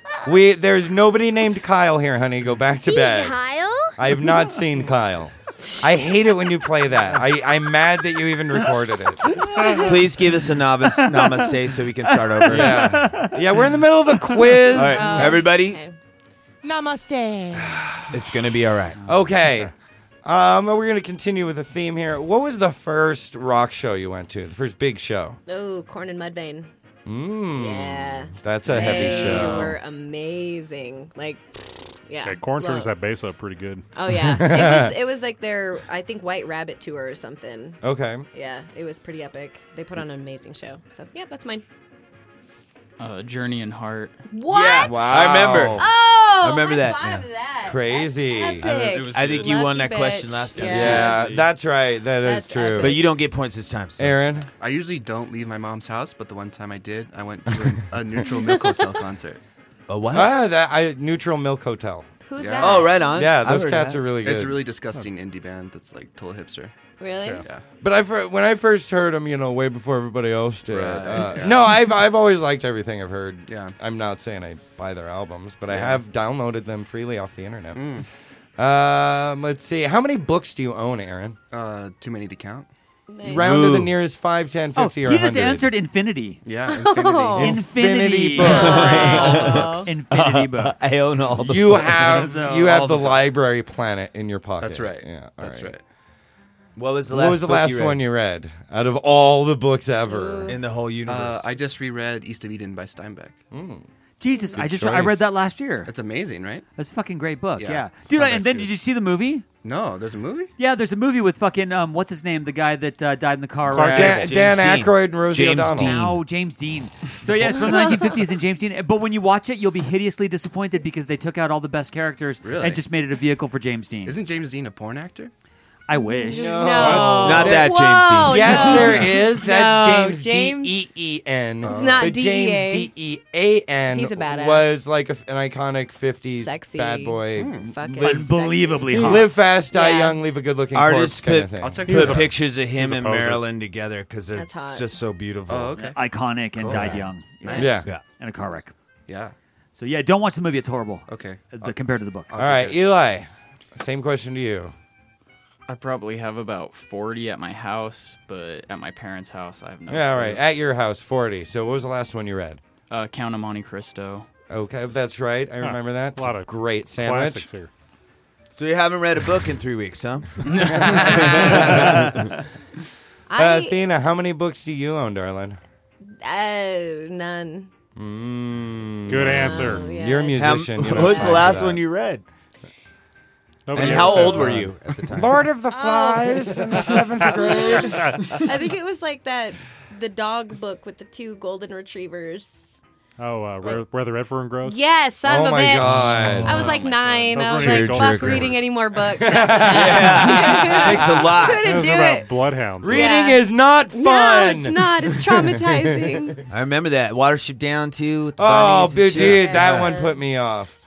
we there's nobody named Kyle here, honey. Go back to Sieg bed. Heil? I have not seen Kyle. I hate it when you play that. I, I'm mad that you even recorded it. Please give us a novice namaste so we can start over. Yeah, yeah, we're in the middle of a quiz. All right, everybody, Okay. Namaste. it's gonna be all right. Okay. Um, we're gonna continue with the theme here. What was the first rock show you went to? The first big show? Oh, Corn and Mudvayne. Mm, Yeah. that's a heavy They show. were amazing. Like, yeah. Okay, Korn Love- turns that bass up pretty good. Oh yeah, it was, it was like their I think White Rabbit tour or something. Okay. Yeah, it was pretty epic. They put on an amazing show. So yeah, that's mine. Uh, Journey and Heart. What? Yeah, Wow. I remember. Oh, I remember high that, five yeah. to that. Crazy. That's I- epic. it was I think you Lucky won that bitch. question last time. Yeah, Yeah. that's right. That is That's true. epic. But you don't get points this time. So. Aaron? I usually don't leave my mom's house, but the one time I did, I went to a, a Neutral Milk Hotel concert. A what? Ah, that I, Neutral Milk Hotel. Who's Yeah. that? Oh, right on. Yeah, I've those heard cats that. are really good. It's a really disgusting indie band that's like total hipster. Really? Yeah. Yeah. But I fir- when I first heard them, you know, way before everybody else did. Right, uh, yeah. No, I've I've always liked everything I've heard. Yeah. I'm not saying I buy their albums, but I Yeah. have downloaded them freely off the internet. Mm. Um, let's see. How many books do you own, Aaron? Uh, too many to count. Nice. Round to the Ooh. nearest five, ten, Oh, fifty, or he one just hundred. answered infinity. Yeah, Infinity. Oh. Infinity. books. Oh. Infinity books. I own all the You books. have So, you have all the, the books. library planet in your pocket. That's right. Yeah, all That's right. What was the last What was the book last you read? one you read out of all the books ever? in the whole universe? Uh, I just reread East of Eden by Steinbeck. Jesus, Good I just I choice. read that last year. It's amazing, right? That's a fucking great book. Yeah, Yeah. dude. Steinbeck's And then good. did you see the movie? No, there's a movie? Yeah, there's a movie with fucking um, what's his name? The guy that uh, died in the car Clark wreck. Dan, James Dan Dean. Aykroyd and Rosie James O'Donnell. Dean. No, James Dean. So yeah, it's from the nineteen fifties and James Dean. But when you watch it, you'll be hideously disappointed because they took out all the best characters Really? and just made it a vehicle for James Dean. Isn't James Dean a porn actor? I wish. No. Not that Whoa, James Dean. Yes, no. there is. That's No, James, James- D E E N. Not But D E A. James D E A N He's a badass. was like a, an iconic fifties Sexy. bad boy. Fucking Unbelievably sexy. hot. Live fast, die Yeah. young, leave a good-looking Artists corpse kind of put, thing. I'll check put his out. pictures of him He's a and poser. Marilyn together because they're That's hot. just so beautiful. Oh, okay. Iconic and died young. Nice. Yeah. Yeah. In a car wreck. Yeah. So yeah, don't watch the movie. It's horrible. Okay. uh, the- compared to the book. All right, Eli. Same question to you. I probably have about forty at my house, but at my parents' house, I have no. Yeah, all clue. right. At your house, forty. So what was the last one you read? Uh, Count of Monte Cristo. Okay, that's right. I Huh. remember that. A lot It's of great sandwich. Classics here. So you haven't read a book in three weeks, huh? Uh, I, Athena, how many books do you own, darling? uh, none. Mm. Good answer. Oh, yeah. You're a How- musician. you what don't was the talk last about one it. you read? Nobody And ever how says old were that. you at the time? Lord of the Flies in the seventh grade. I think it was like that, the dog book with the two golden retrievers. Oh, uh, where, where the red fern grows? Yes, son Oh of a my bitch. God. I was like nine. Those I was were like, really fuck gold. reading any more books. Yeah. Takes a lot. Couldn't Those do are about it. bloodhounds. Reading Yeah. is not fun. No, it's not. It's traumatizing. I remember that Watership Down too. With the Oh, bunnies and dude, shit. dude, that Yeah. one put me off.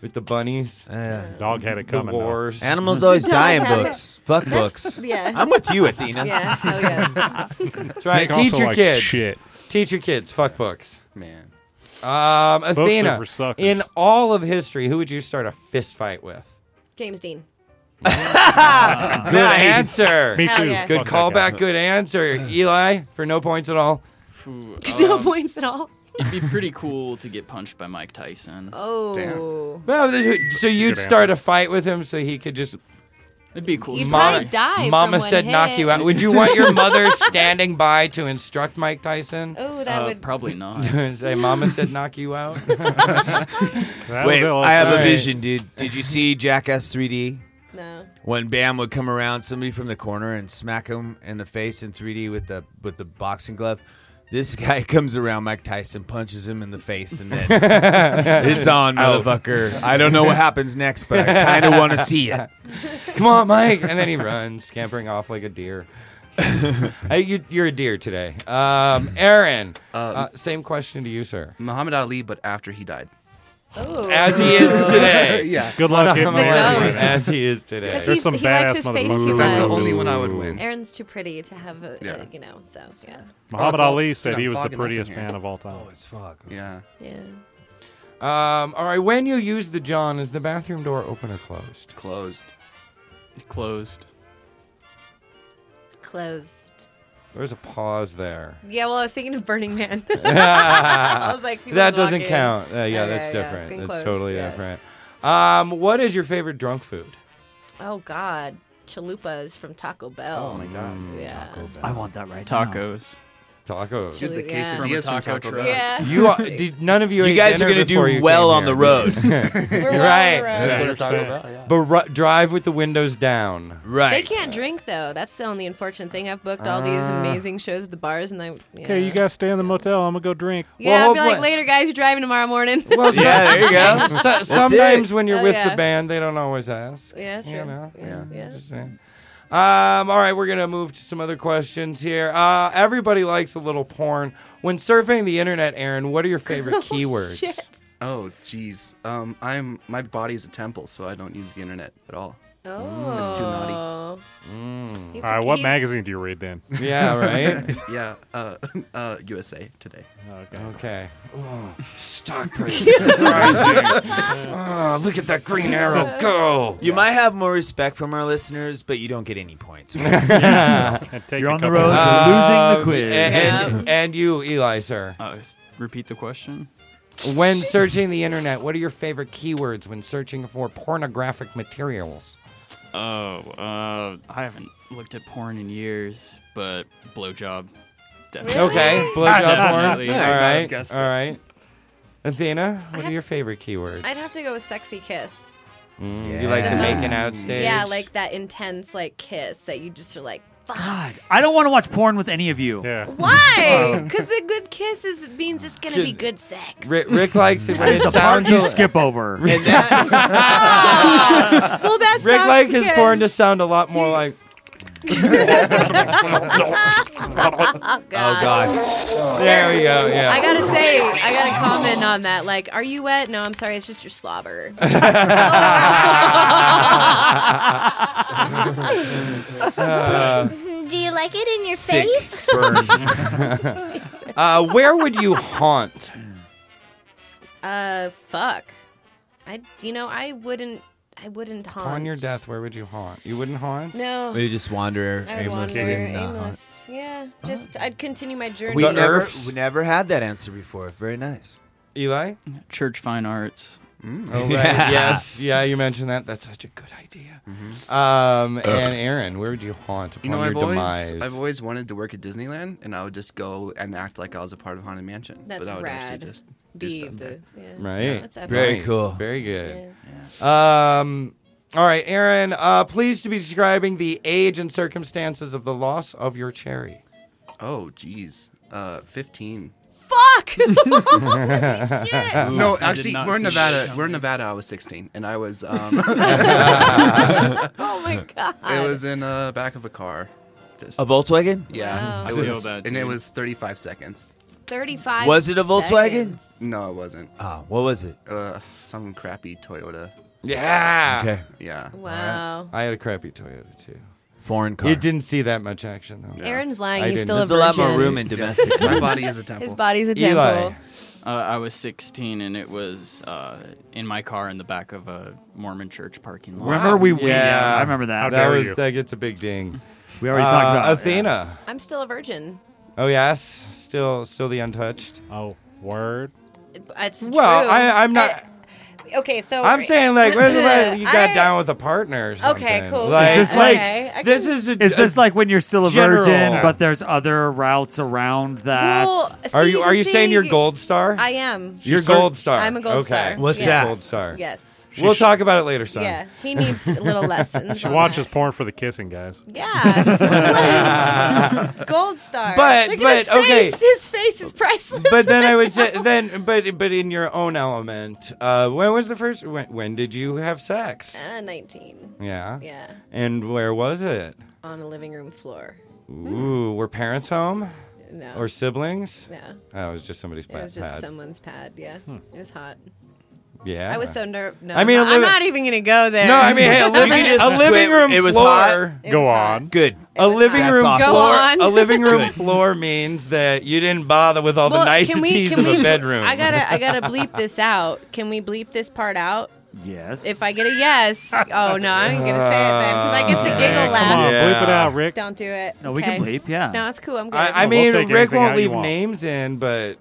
with the bunnies. Uh, Dog had it the coming. though. wars. Animals always Dog die in had it. books. Fuck books. Yeah. I'm with you, Athena. Yeah. Hell yes. That's right. Nick Teach also your likes kids. shit. Teach your kids. Fuck books. Man. Um, Books are Athena, for suckers. in all of history, who would you start a fist fight with? James Dean. Good Nice. answer. Me Hell too. yeah. Good Fuck that guy. callback. Good answer. Eli, for no points at all. Ooh, No um, points at all. It'd be pretty cool to get punched by Mike Tyson. Oh. Well, th- so you'd Good start a fight with him so he could just. It'd be a cool. You'd story. probably die from Mama one said knock hit. you out. Would you want your mother standing by to instruct Mike Tyson? Oh, that Uh, would. probably not. Say, Mama said knock you out. That Wait, was it. I have a Alright. vision, dude. Did you see Jackass three D? No. When Bam would come around somebody from the corner and smack him in the face in three D with the with the boxing glove. This guy comes around Mike Tyson, punches him in the face, and then it's on, motherfucker. I don't know what happens next, but I kind of want to see it. Come on, Mike. And then he runs, scampering off like a deer. Hey, you, you're a deer today. Um, Aaron, Uh, uh, same question to you, sir. Muhammad Ali, but after he died. Oh. As he is today. Yeah. Good luck getting The away with ghost. it. As he is today. Because There's he's- some he likes badass his face too motherfuckers. That's the much. only one I would win. Aaron's too pretty to have a, Yeah. uh, you know, so, yeah. Muhammad it's all- Ali said you know, he was the fogging up in prettiest here. man of all time. Oh, it's fuck. Yeah. Yeah. Um, all right, when you use the John, is the bathroom door open or closed? Closed. Closed. Closed. There's a pause there. Yeah, well, I was thinking of Burning Man. I was like, people that just doesn't walk in. count. Uh, yeah, Yeah, that's yeah, yeah. different. Getting That's close, totally yeah. different. Um, what is your favorite drunk food? Oh, God. Chalupas from Taco Bell. Oh my god. Yeah. I want that right now. Tacos. Tacos. Dude, the Yeah. quesadillas From a from taco Taco truck. Bell. Yeah. You are, did, none of you. You ate guys are dinner gonna do before you well came on the here. road. We're You're well right. around. Let's go to Taco Bell. Yeah. But ru- drive with the windows down. Right. They can't drink, though. That's the only unfortunate thing. I've booked all these Ah. amazing shows at the bars, and I. Yeah. Okay, you guys stay in the motel. I'm gonna go drink. Yeah, Well, I'll be like, hopefully- later, guys. You're driving tomorrow morning. Well, so- Yeah, there you go. so- That's sometimes it. when you're Oh, with yeah. the band, they don't always ask. Yeah, true. You know? Yeah, yeah. Just saying. Um, all right, we're gonna move to some other questions here. Uh, everybody likes a little porn. When surfing the internet, Aaron, what are your favorite keywords? Shit. Oh, jeez. Um, I'm my body's a temple, so I don't use the internet at all. Oh. It's too naughty. Mm. All right, what magazine do you read then? Yeah, right. Yeah. Uh, uh, U S A Today. Okay. Okay. Oh, stock prices are rising. Oh, look at that green arrow go. You might have more respect from our listeners, but you don't get any points. And take You're a on the couple- road. Um, Losing the quiz. And, and, and you, Eli, sir. Uh, s- repeat the question. When searching the internet, what are your favorite keywords when searching for pornographic materials? Oh, uh, I haven't looked at porn in years, but blowjob. Definitely. Okay, blowjob porn. All Definitely. right, Guessed it. all right. Athena, what have- are your favorite keywords? I'd have to go with sexy kiss. Mm, You like the Yeah. making out stage? Yeah, like that intense, like kiss that you just are like, fuck. God, I don't want to watch porn with any of you. Yeah. Why? Because the good kiss is, means it's gonna be Kiss- good sex. Rick, Rick likes it when it The part sounds. you a- skip over. well, that's Rick likes his porn to sound a lot more like. Oh God. Oh God. There we go. Yeah. I gotta say, I gotta comment on that. Like, are you wet? No, I'm sorry. It's just your slobber. Do you like it in your Sick face? burn. uh, where would you haunt? Uh, fuck. I, you know, I wouldn't, I wouldn't haunt. On your death, where would you haunt? You wouldn't haunt? No. We just wander I would aimlessly. wander and not hunt. aimless. Yeah, just I'd continue my journey. We The never, Earths? we never had that answer before. Very nice. Eli? Church fine arts. Mm. Oh, right. Yeah. Yes. Yeah, you mentioned that. That's such a good idea. Um, and Aaron, where would you haunt upon You know, your I've always, demise? I've always wanted to work at Disneyland, and I would just go and act like I was a part of Haunted Mansion. That's but I would rad. actually just do Be stuff there. the- yeah. Right. That's epic. Very Nice. cool. Very good. Um, all right, Aaron, uh, please to be describing the age and circumstances of the loss of your cherry. Oh, geez. Uh, fifteen. Fuck! No, I did actually, not we're in see that Nevada. coming. We're in Nevada. I was sixteen, and I was. Um, Oh my god. it was in the back of a car. Just, A Volkswagen? yeah, Wow. it Feel was, that, and it dude. was thirty-five seconds. thirty-five. Was it a Volkswagen? seconds. No, it wasn't. Oh, what was it? Uh, some crappy Toyota. Yeah. Okay. Yeah. Wow. I had a crappy Toyota too. Foreign car. You didn't see that much action though. Aaron's lying. I He's didn't. still There's a a lot virgin. more room in domestic. My body is a temple. His body's a Eli. temple. Uh, I was sixteen, and it was uh, in my car in the back of a Mormon church parking lot. Remember we? we Yeah. I remember that. How That dare was you. that gets a big ding. We already Uh, talked about it. Athena. I'm still a virgin. Oh yes, still still the untouched. Oh, word. It's Well, true. I, I'm not. I- okay, so I'm saying like when, when you got I- down with a partner. Or something. Okay, cool. Like, Is this like- okay, I this can- is a, Is this like when you're still a general- virgin, but there's other routes around that? Well, Are see, you the are you saying you're thing- Gold Star? I am. You're Gold Star. I'm a gold okay. star. What's Yes. that? Gold Star. Yes. We'll talk about it later, son. Yeah. He needs little lessons. She on watches that. porn for the kissing, guys. Yeah. Gold star. But- Look but, at his okay. face. His face is priceless. But then I would say then, but but in your own element, uh, when was the first? When, when did you have sex? Uh, nineteen. Yeah. Yeah. And where was it? On a living room floor. Ooh, were parents home? No. Or siblings? No. Oh, it was just somebody's It pad. was just someone's pad. Yeah. It was hot. Yeah. I was so nervous. No, I mean, I'm, a not, I'm li- not even gonna go there. No, I mean, hey, a living, just a living quit. room It was floor. hot. It Go was on. hot. Good. A living That's room awesome. floor. Go on. A living room Good. floor means that you didn't bother with all the Well, can we- niceties can of we- a bedroom. I gotta, I gotta bleep this out. Can we bleep this part out? Yes. If I get a yes, oh no, I ain't gonna say it then because I get the Uh, giggle Come laugh. on, Yeah. bleep it out, Rick. Don't do it. No, we can okay? bleep, yeah. No, it's cool. I'm good. I, I We'll mean, take Rick anything won't out you leave want. names in, but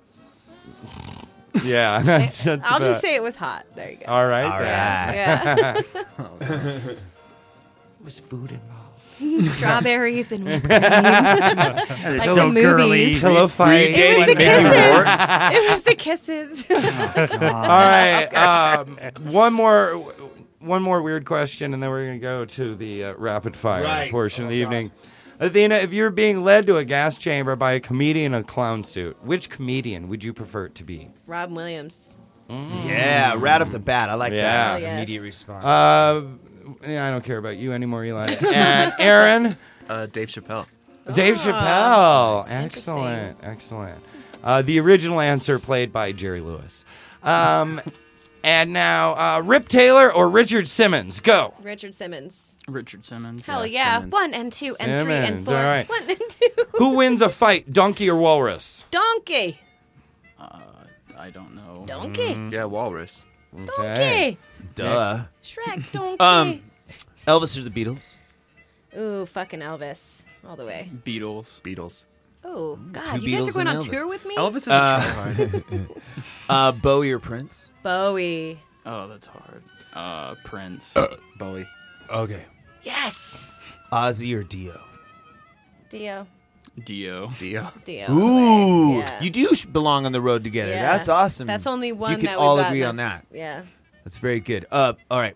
yeah, that's, that's I'll about- just say it was hot. There you go. All right. All then. right. Yeah. Was food involved? Strawberries and whipped That cream. is Like so the girly. movies. Pillow fight. It was the Dating Mickey Rourke? kisses. It was the kisses. All right. Um, one more, one more weird question, and then we're gonna go to the uh, rapid fire Right. portion of the evening. Athena, if you're being led to a gas chamber by a comedian in a clown suit, which comedian would you prefer it to be? Robin Williams. Yeah, right off the bat. I like Yeah. that. Oh, yes. Immediate response. Uh, yeah, I don't care about you anymore, Eli. And Aaron, Uh, Dave Chappelle. Dave Chappelle. interesting. Excellent, excellent. Uh, the original answer played by Jerry Lewis. Um, and now, uh, Rip Taylor or Richard Simmons? Go. Richard Simmons. Richard Simmons. Hell Yeah, yeah. Simmons. One and two and three and Simmons, four. all right. One and two. Who wins a fight, donkey or walrus? Donkey. Uh, I don't know. Donkey. Yeah, Walrus. Donkey. Duh. Shrek. Donkey. Um, Elvis or the Beatles? Ooh, fucking Elvis. All the way. Beatles. Beatles. Oh, God. Two You guys Beatles are going and on Elvis. tour with me? Elvis is a Uh, tryhard. Uh, Bowie or Prince? Bowie. Oh, that's hard. Uh, Prince. Bowie. Okay. Yes. Ozzy or Dio? Dio. Dio. Dio. Dio. all the Ooh, way. Yeah. you do sh- belong on the road together. Yeah. That's awesome. That's only one You can that all we've got agree on that. that's- Yeah. That's very good. Uh, all right.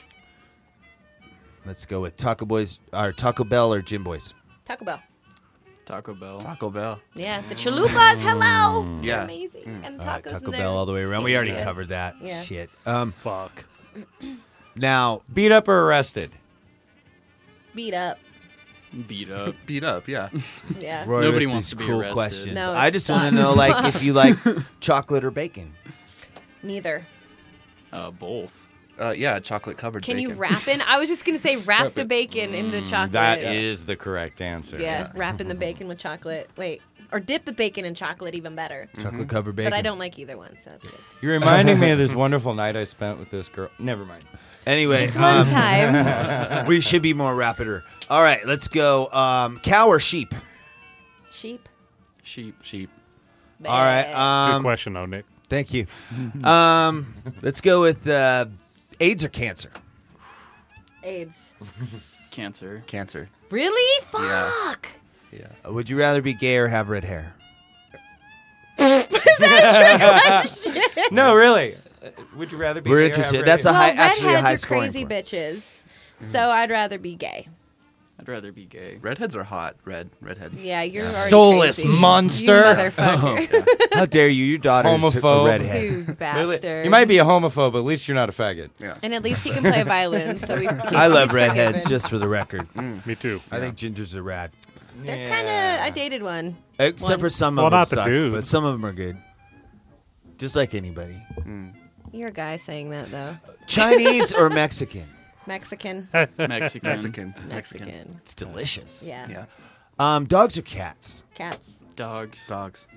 Let's go with Taco Boys or Taco Bell or Jim Boys. Taco Bell. Taco Bell. Taco Bell. Yeah. The chalupas. Hello. Mm. Yeah. Amazing. And the All right, tacos Taco in there. Bell all the way around. We already Yes. covered that. Yeah. Shit. Um, Fuck. now, Beat up or arrested? Beat up. Beat up. Beat up, yeah. Yeah. Roy, Nobody with wants these to be cruel arrested. questions. No, it I just want to sucks. know, like, if you like chocolate or bacon. Neither. Uh, both. Uh, yeah, chocolate covered Can bacon. you wrap in? I was just gonna say wrap the bacon in the chocolate. That is the correct answer. Yeah, wrapping the bacon with chocolate. Wait, or dip the bacon in chocolate, even better. Chocolate covered bacon. But I don't like either one, so that's good. You're reminding me of this wonderful night I spent with this girl. Never mind. Anyway, It's one um, time. we should be more rapider. All right, let's go. Um, cow or sheep? Sheep. Sheep. Sheep. All right. Good Um, question, though, Nick. Thank you. Um, let's go with uh, AIDS or cancer. AIDS. Cancer. Cancer. Really? Fuck. Yeah. Yeah. Uh, Would you rather be gay or have red hair? Is that a trick question? No, really. Uh, Would you rather be We're gay or interested. have That's a red high, hair? Well, actually a high redheads are scoring crazy point. bitches, so I'd rather be gay. I'd rather be gay. Redheads are hot. Red. Redhead. Yeah, you're already Soulless crazy. monster. You motherfucker. How dare you? Your daughter's Homophobe. a redhead. You Really? bastard. You might be a homophobe, but at least you're not a faggot. Yeah. And at least he can play a violin, so we. I love he's redheads, forgiven. just for the record. Me too. I think gingers are rad. They're kind of. I dated one. Except Once. for some Well, of them not the suck, dudes. but some of them are good. Just like anybody. You're a guy saying that though. Chinese or Mexican? Mexican. Mexican. Mexican. Mexican. It's delicious. Yeah. Yeah. Um, dogs or cats? Cats. Dogs. Dogs.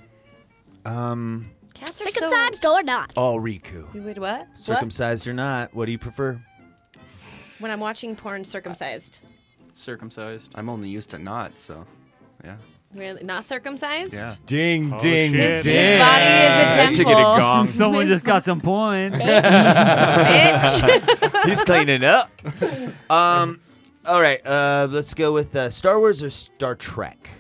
Um, Cats are Circumcised or not? oh, Riku. so. You would what? What? Circumcised or not? What do you prefer? When I'm watching porn, circumcised. Circumcised. I'm only used to not, so yeah. Really? Not circumcised? Yeah. Ding, Oh, ding, shit. ding. His body is a I should temple. get a gong. Someone just got some points. Bitch. He's cleaning up. Um, all right. Uh, let's go with uh, Star Wars or Star Trek.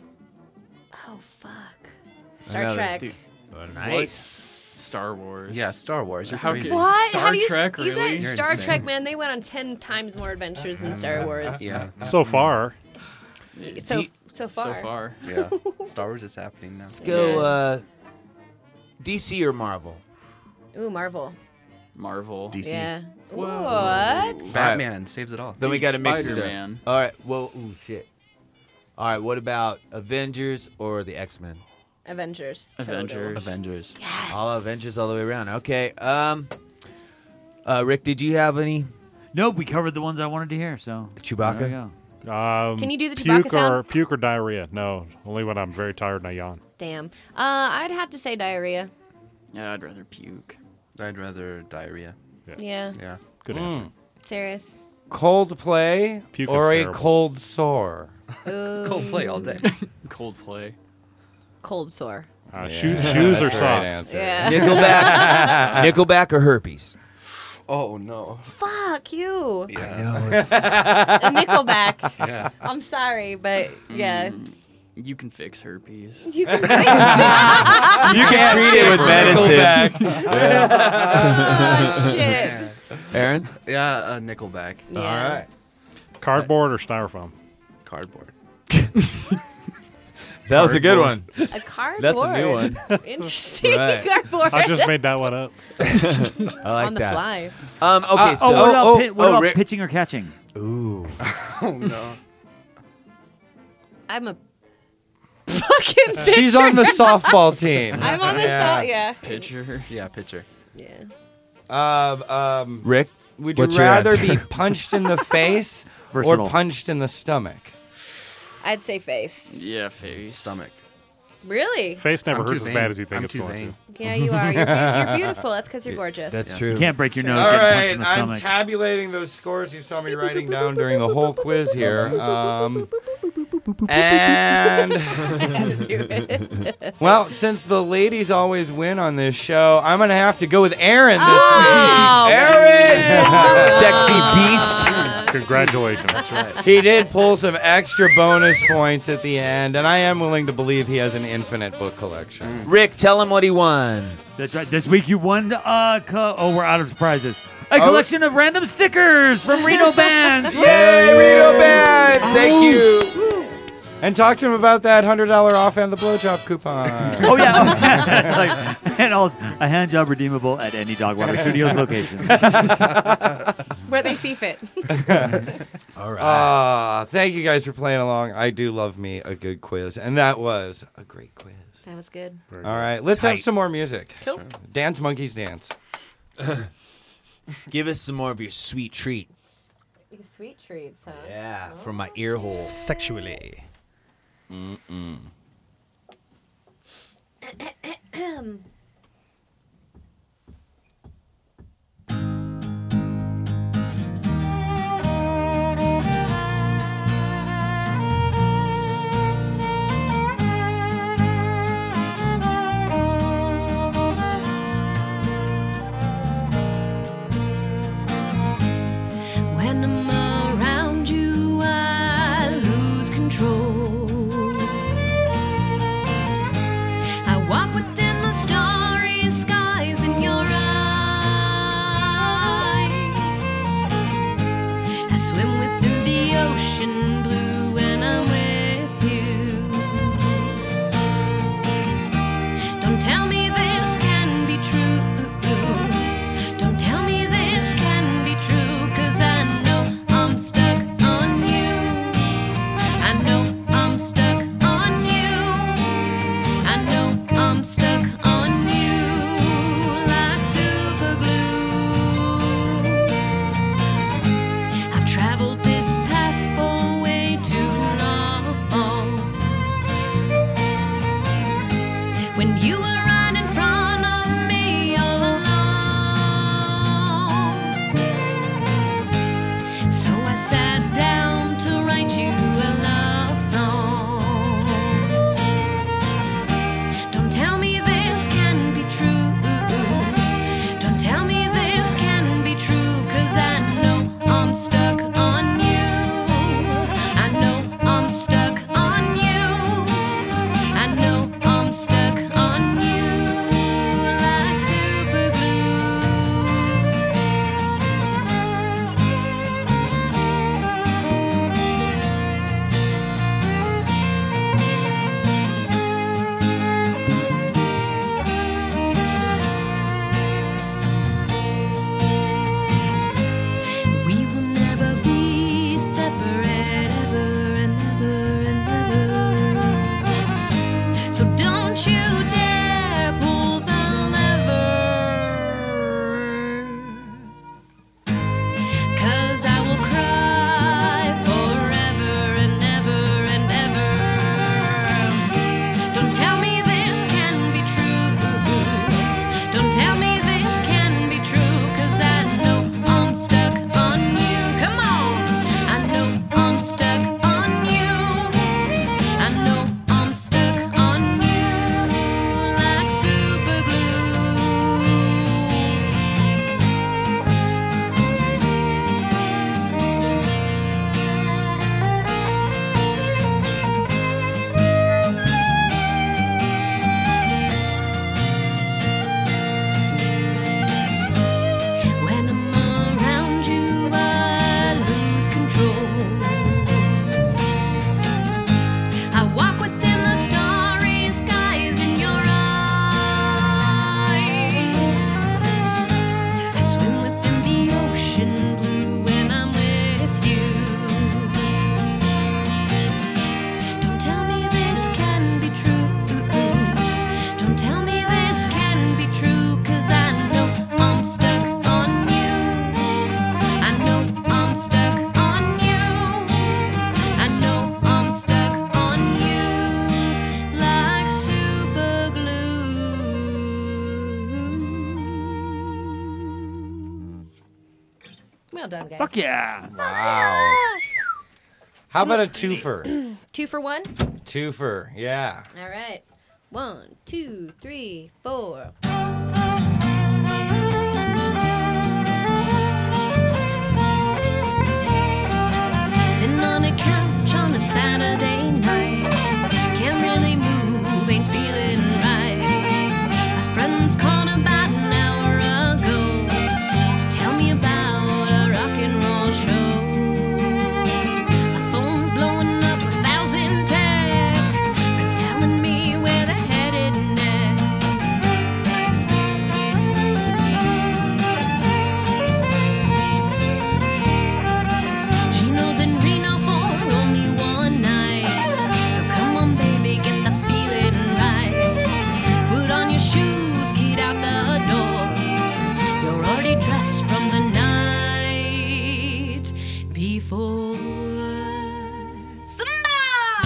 Oh fuck. Star Another- Trek. Dude, Oh, nice. Star Wars. Yeah, Star Wars. You're How crazy. could- What? Star How do you, Trek, you really? guys, You're Star insane. Trek, man, they went on ten times more adventures than Star Wars. Yeah. So far. So Do- so far. So far. Yeah. Star Wars is happening now. Let's go uh, D C or Marvel. Ooh, Marvel. Marvel. D C. Yeah. Whoa. What? Batman saves it all. Then we Dude, got to mix it Spider-Man. up. All right. Well, ooh, shit. All right. What about Avengers or the X-Men? Avengers. total. Avengers. Avengers. All Avengers all the way around. Okay. Um, uh, Rick, did you have any Nope, we covered the ones I wanted to hear. So Chewbacca? there we go. Um, Can you do the puke Chewbacca or sound? puke or diarrhea? No, only when I'm very tired and I yawn. Damn. Uh, I'd have to say diarrhea. Yeah, I'd rather puke. I'd rather diarrhea. Yeah. Yeah. Good Mm. answer. Serious. Coldplay Puke is or a terrible. cold sore? Ooh. Cold play all day. Coldplay. Cold sore. Uh, shoe, shoes or That's the right socks? answer. Yeah. Nickelback, Nickelback or herpes? Oh no. Fuck you. Yeah. No, it's A Nickelback. Yeah. I'm sorry, but yeah. Mm, you can fix herpes. You can you can treat it with medicine. Oh, shit. Aaron? Yeah. Uh, Nickelback. Yeah. All right. Cardboard or styrofoam? Cardboard. That was a good one. A cardboard. That's a new one. Interesting. Right. Cardboard. I just made that one up. I like on the that. fly. Um, okay, Uh, so oh, what about, oh, pi- what oh, about Rick- pitching or catching? Ooh. Oh no. I'm a fucking pitcher. She's on the softball team. I'm on the Yeah. yeah. yeah. Pitcher. Yeah. Pitcher. Yeah. Um, um, Rick? would you what's your rather answer? be punched in the face or Versatile. punched in the stomach? I'd say face. Yeah, face. Stomach. Really? Face never I'm too hurts as vain. bad as you think I'm it's too going vain. to. Yeah, you are. You're, be- you're beautiful. That's because you're gorgeous. That's Yeah. true. You can't break your nose All getting punched right, in the I'm stomach. tabulating those scores you saw me writing down during the whole quiz here. Um, and well, since the ladies always win on this show, I'm gonna have to go with Aaron this Oh, week. Aaron, Sexy beast. Congratulations. That's right. he did pull some extra bonus points at the end, and I am willing to believe he has an infinite book collection. Rick, tell him what he won. That's right. This week you won. Uh, co- oh, we're out of prizes. A Oh. collection of random stickers from Reno Bands. Yay, Reno Bands! Thank you. And talk to him about that one hundred dollars off and the blowjob coupon. Oh yeah, like, and also a hand job redeemable at any Dogwater Studios location. Where they see fit. All right. Ah, thank you guys for playing along. I do love me a good quiz, and that was a great quiz. That was good. All right, let's have Tight. some more music. Cool. Dance Monkeys Dance. Give us some more of your sweet treat. Sweet treats, huh? Yeah, from my ear hole. Sexually. Mm-mm. When I'm around you, I lose control. I walk within the starry skies in your eyes. I swim within the ocean blue when I'm with you. Don't tell me this can be true. Don't tell me this can be true, 'cause I know I'm stuck on you. I know I'm stuck Well done, guys. Fuck yeah. Wow. How about a twofer? Two for one? Twofer, yeah. All right. One, two, three, four. Sitting on a couch on a Saturday night. Can't really move, ain't feeling right. My friends called about an hour ago to tell me about a rock and roll show. My phone's blowing up a thousand texts. Friends telling me where they're headed next. She knows in Reno for only one night. So come on, baby, get the feeling right. Put on your shoes, get out the door. You're already dressed from the night before. Samba!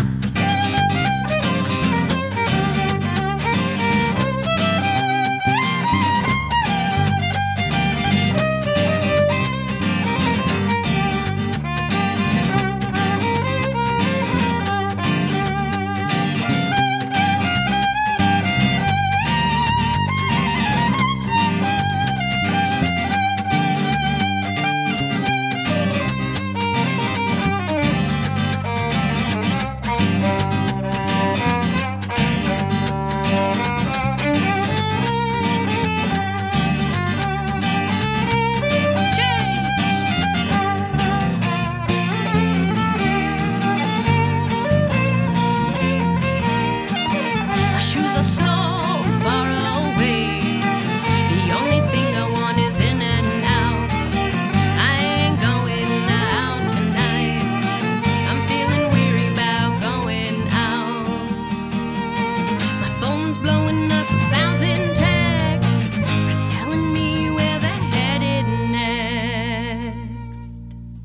My shoes are so far away. The only thing I want is in and out. I ain't going out tonight. I'm feeling weary about going out. My phone's blowing up a thousand texts. Friends telling me where they're headed next.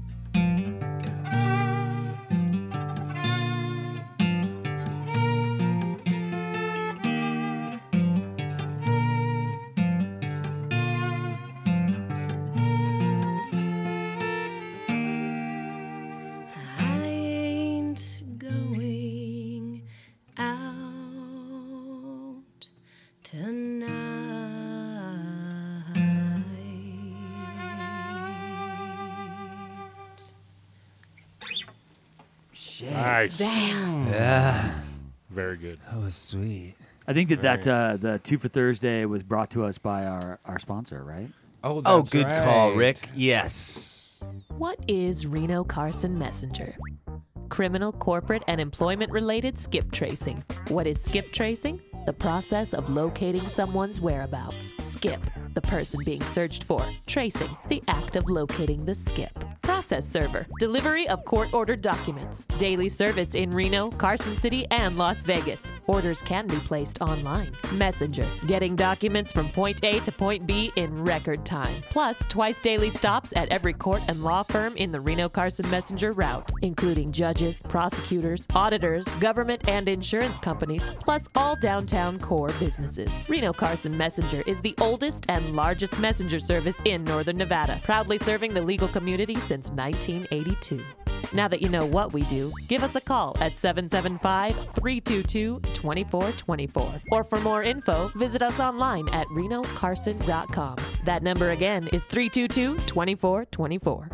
I ain't going out tonight. Shit. Nice. Damn. Yeah. Very good. That was sweet. I think that, that uh, the Two for Thursday was brought to us by our, our sponsor, right? Oh, Oh, that's good call, right. Rick. Yes. What is Reno Carson Messenger? Criminal, corporate, and employment-related skip tracing. What is skip tracing? The process of locating someone's whereabouts. Skip, the person being searched for. Tracing, the act of locating the skip. Process server, delivery of court-ordered documents. Daily service in Reno, Carson City, and Las Vegas. Orders can be placed online. Messenger, getting documents from point A to point B in record time. Plus, twice daily stops at every court and law firm in the Reno Carson Messenger route, including judges, prosecutors, auditors, government and insurance companies, plus all downtown core businesses. Reno Carson Messenger is the oldest and largest messenger service in Northern Nevada, proudly serving the legal community since nineteen eighty-two. Now that you know what we do, give us a call at seven seven five, three two two, two four two four. Or for more info, visit us online at reno carson dot com. That number again is three two two, two four two four.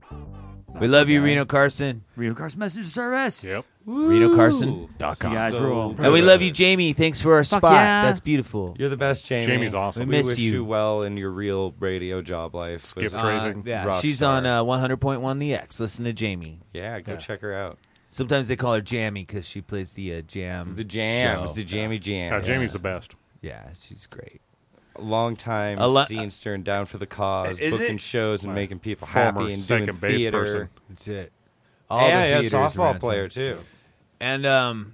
We love you, Reno Carson. Reno Carson Messenger Service. Yep. Reno Carson dot com. You guys rule. And we love you, Jamie. Thanks for our Fuck spot. yeah. That's beautiful. You're the best, Jamie. Jamie's awesome. We We miss wish you. you well in your real radio job life. Skip With- tracing. Uh, yeah, Rock she's star. on uh, one hundred point one The X. Listen to Jamie. Yeah, go Yeah. check her out. Sometimes they call her Jammy because she plays the uh, jam. The jams, show. the jammy jam. Yeah, Jamie's the best. Yeah, she's great. Long time A lo- scene stern, down for the cause, Isn't booking it? shows and Right. making people Former happy and second doing base theater. person. That's it. All yeah, the yeah, theaters softball around player town. too. And um,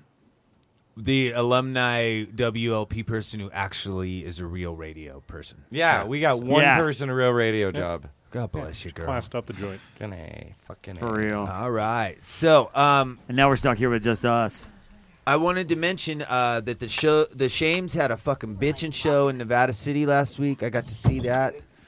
the alumni W L P person who actually is a real radio person. Yeah, we got one Yeah. person a real radio job. God bless you, girl. Classed up the joint. Fucking A, fucking For A. real. All right. So, um, And now we're stuck here with just us. I wanted to mention uh, that the show, the Shames had a fucking bitchin' show in Nevada City last week. I got to see that.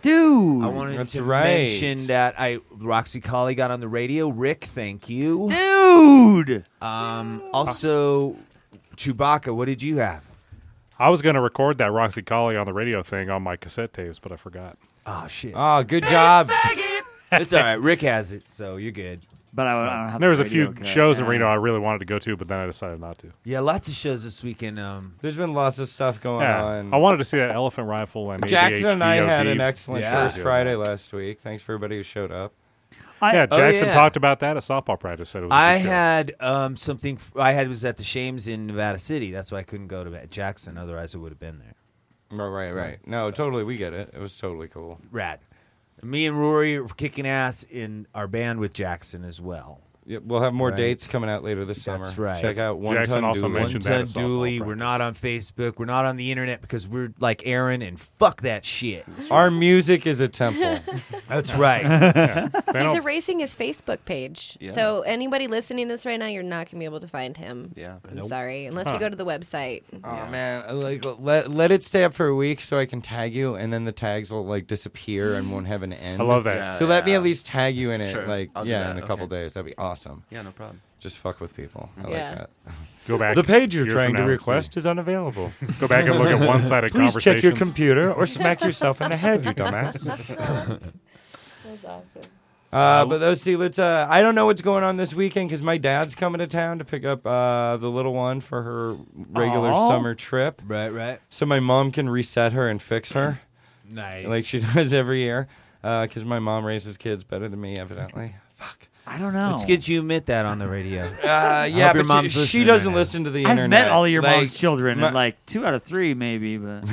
Dude. I wanted That's to right. mention that I Roxy Collie got on the radio. Rick, thank you. Dude. Um, also, Chewbacca, what did you have? I was going to record that Roxy Collie on the radio thing on my cassette tapes, but I forgot. Oh, shit. Oh, good job. It's all right. Rick has it, so you're good. But I, I don't have There was the a few radio cut. shows in Yeah. Reno I really wanted to go to, but then I decided not to. Yeah, lots of shows this weekend. Um, There's been lots of stuff going Yeah. on. I wanted to see that Elephant Rifle and Jackson and I A D H D O D. had an excellent Yeah. first Friday last week. Thanks for everybody who showed up. I, Yeah, Oh, Jackson yeah. talked about that at softball practice. Said it was a I good show. had um, something. I had was at the Shames in Nevada City. That's why I couldn't go to Jackson. Otherwise, I would have been there. Right, right, right. No, totally, we get it. It was totally cool. Rad. Me and Rory are kicking ass in our band with Jackson as well. Yeah, we'll have more Right. dates coming out later this summer. That's right. Check out One Jackson Ton also Dooley. mentioned One that Ton at softball Dooley. practice. We're not on Facebook. We're not on the internet because we're like Aaron and fuck that shit. Our music is a temple. That's right. Yeah. They He's don't- erasing his Facebook page. Yeah. So anybody listening to this right now, you're not gonna be able to find him. Yeah. I'm Nope. sorry, unless Huh. you go to the website. Oh man, like let let it stay up for a week so I can tag you, and then the tags will like disappear and won't have an end. I love that. Yeah. So let me at least tag you in it, Sure. like I'll do yeah, that. in a couple Okay. days. That'd be awesome. Yeah, no problem. Just fuck with people. I Yeah. like that. Go back. The page you're years trying from to now and request see. is unavailable. Go back and look at one-sided Please conversations. check your computer or smack yourself in the head, you dumbass. That's awesome. Uh, but let's see. Let's. Uh, I don't know what's going on this weekend because my dad's coming to town to pick up uh, the little one for her regular Aw. summer trip. Right, right. So my mom can reset her and fix her Nice. like she does every year. Because my mom raises kids better than me, evidently. Fuck. I don't know. Let's get you admit that on the radio. Uh, I yeah, hope your but mom's she, she listening doesn't right now. listen to the I've internet. met all of your Like, mom's children, my- and like two out of three, maybe. But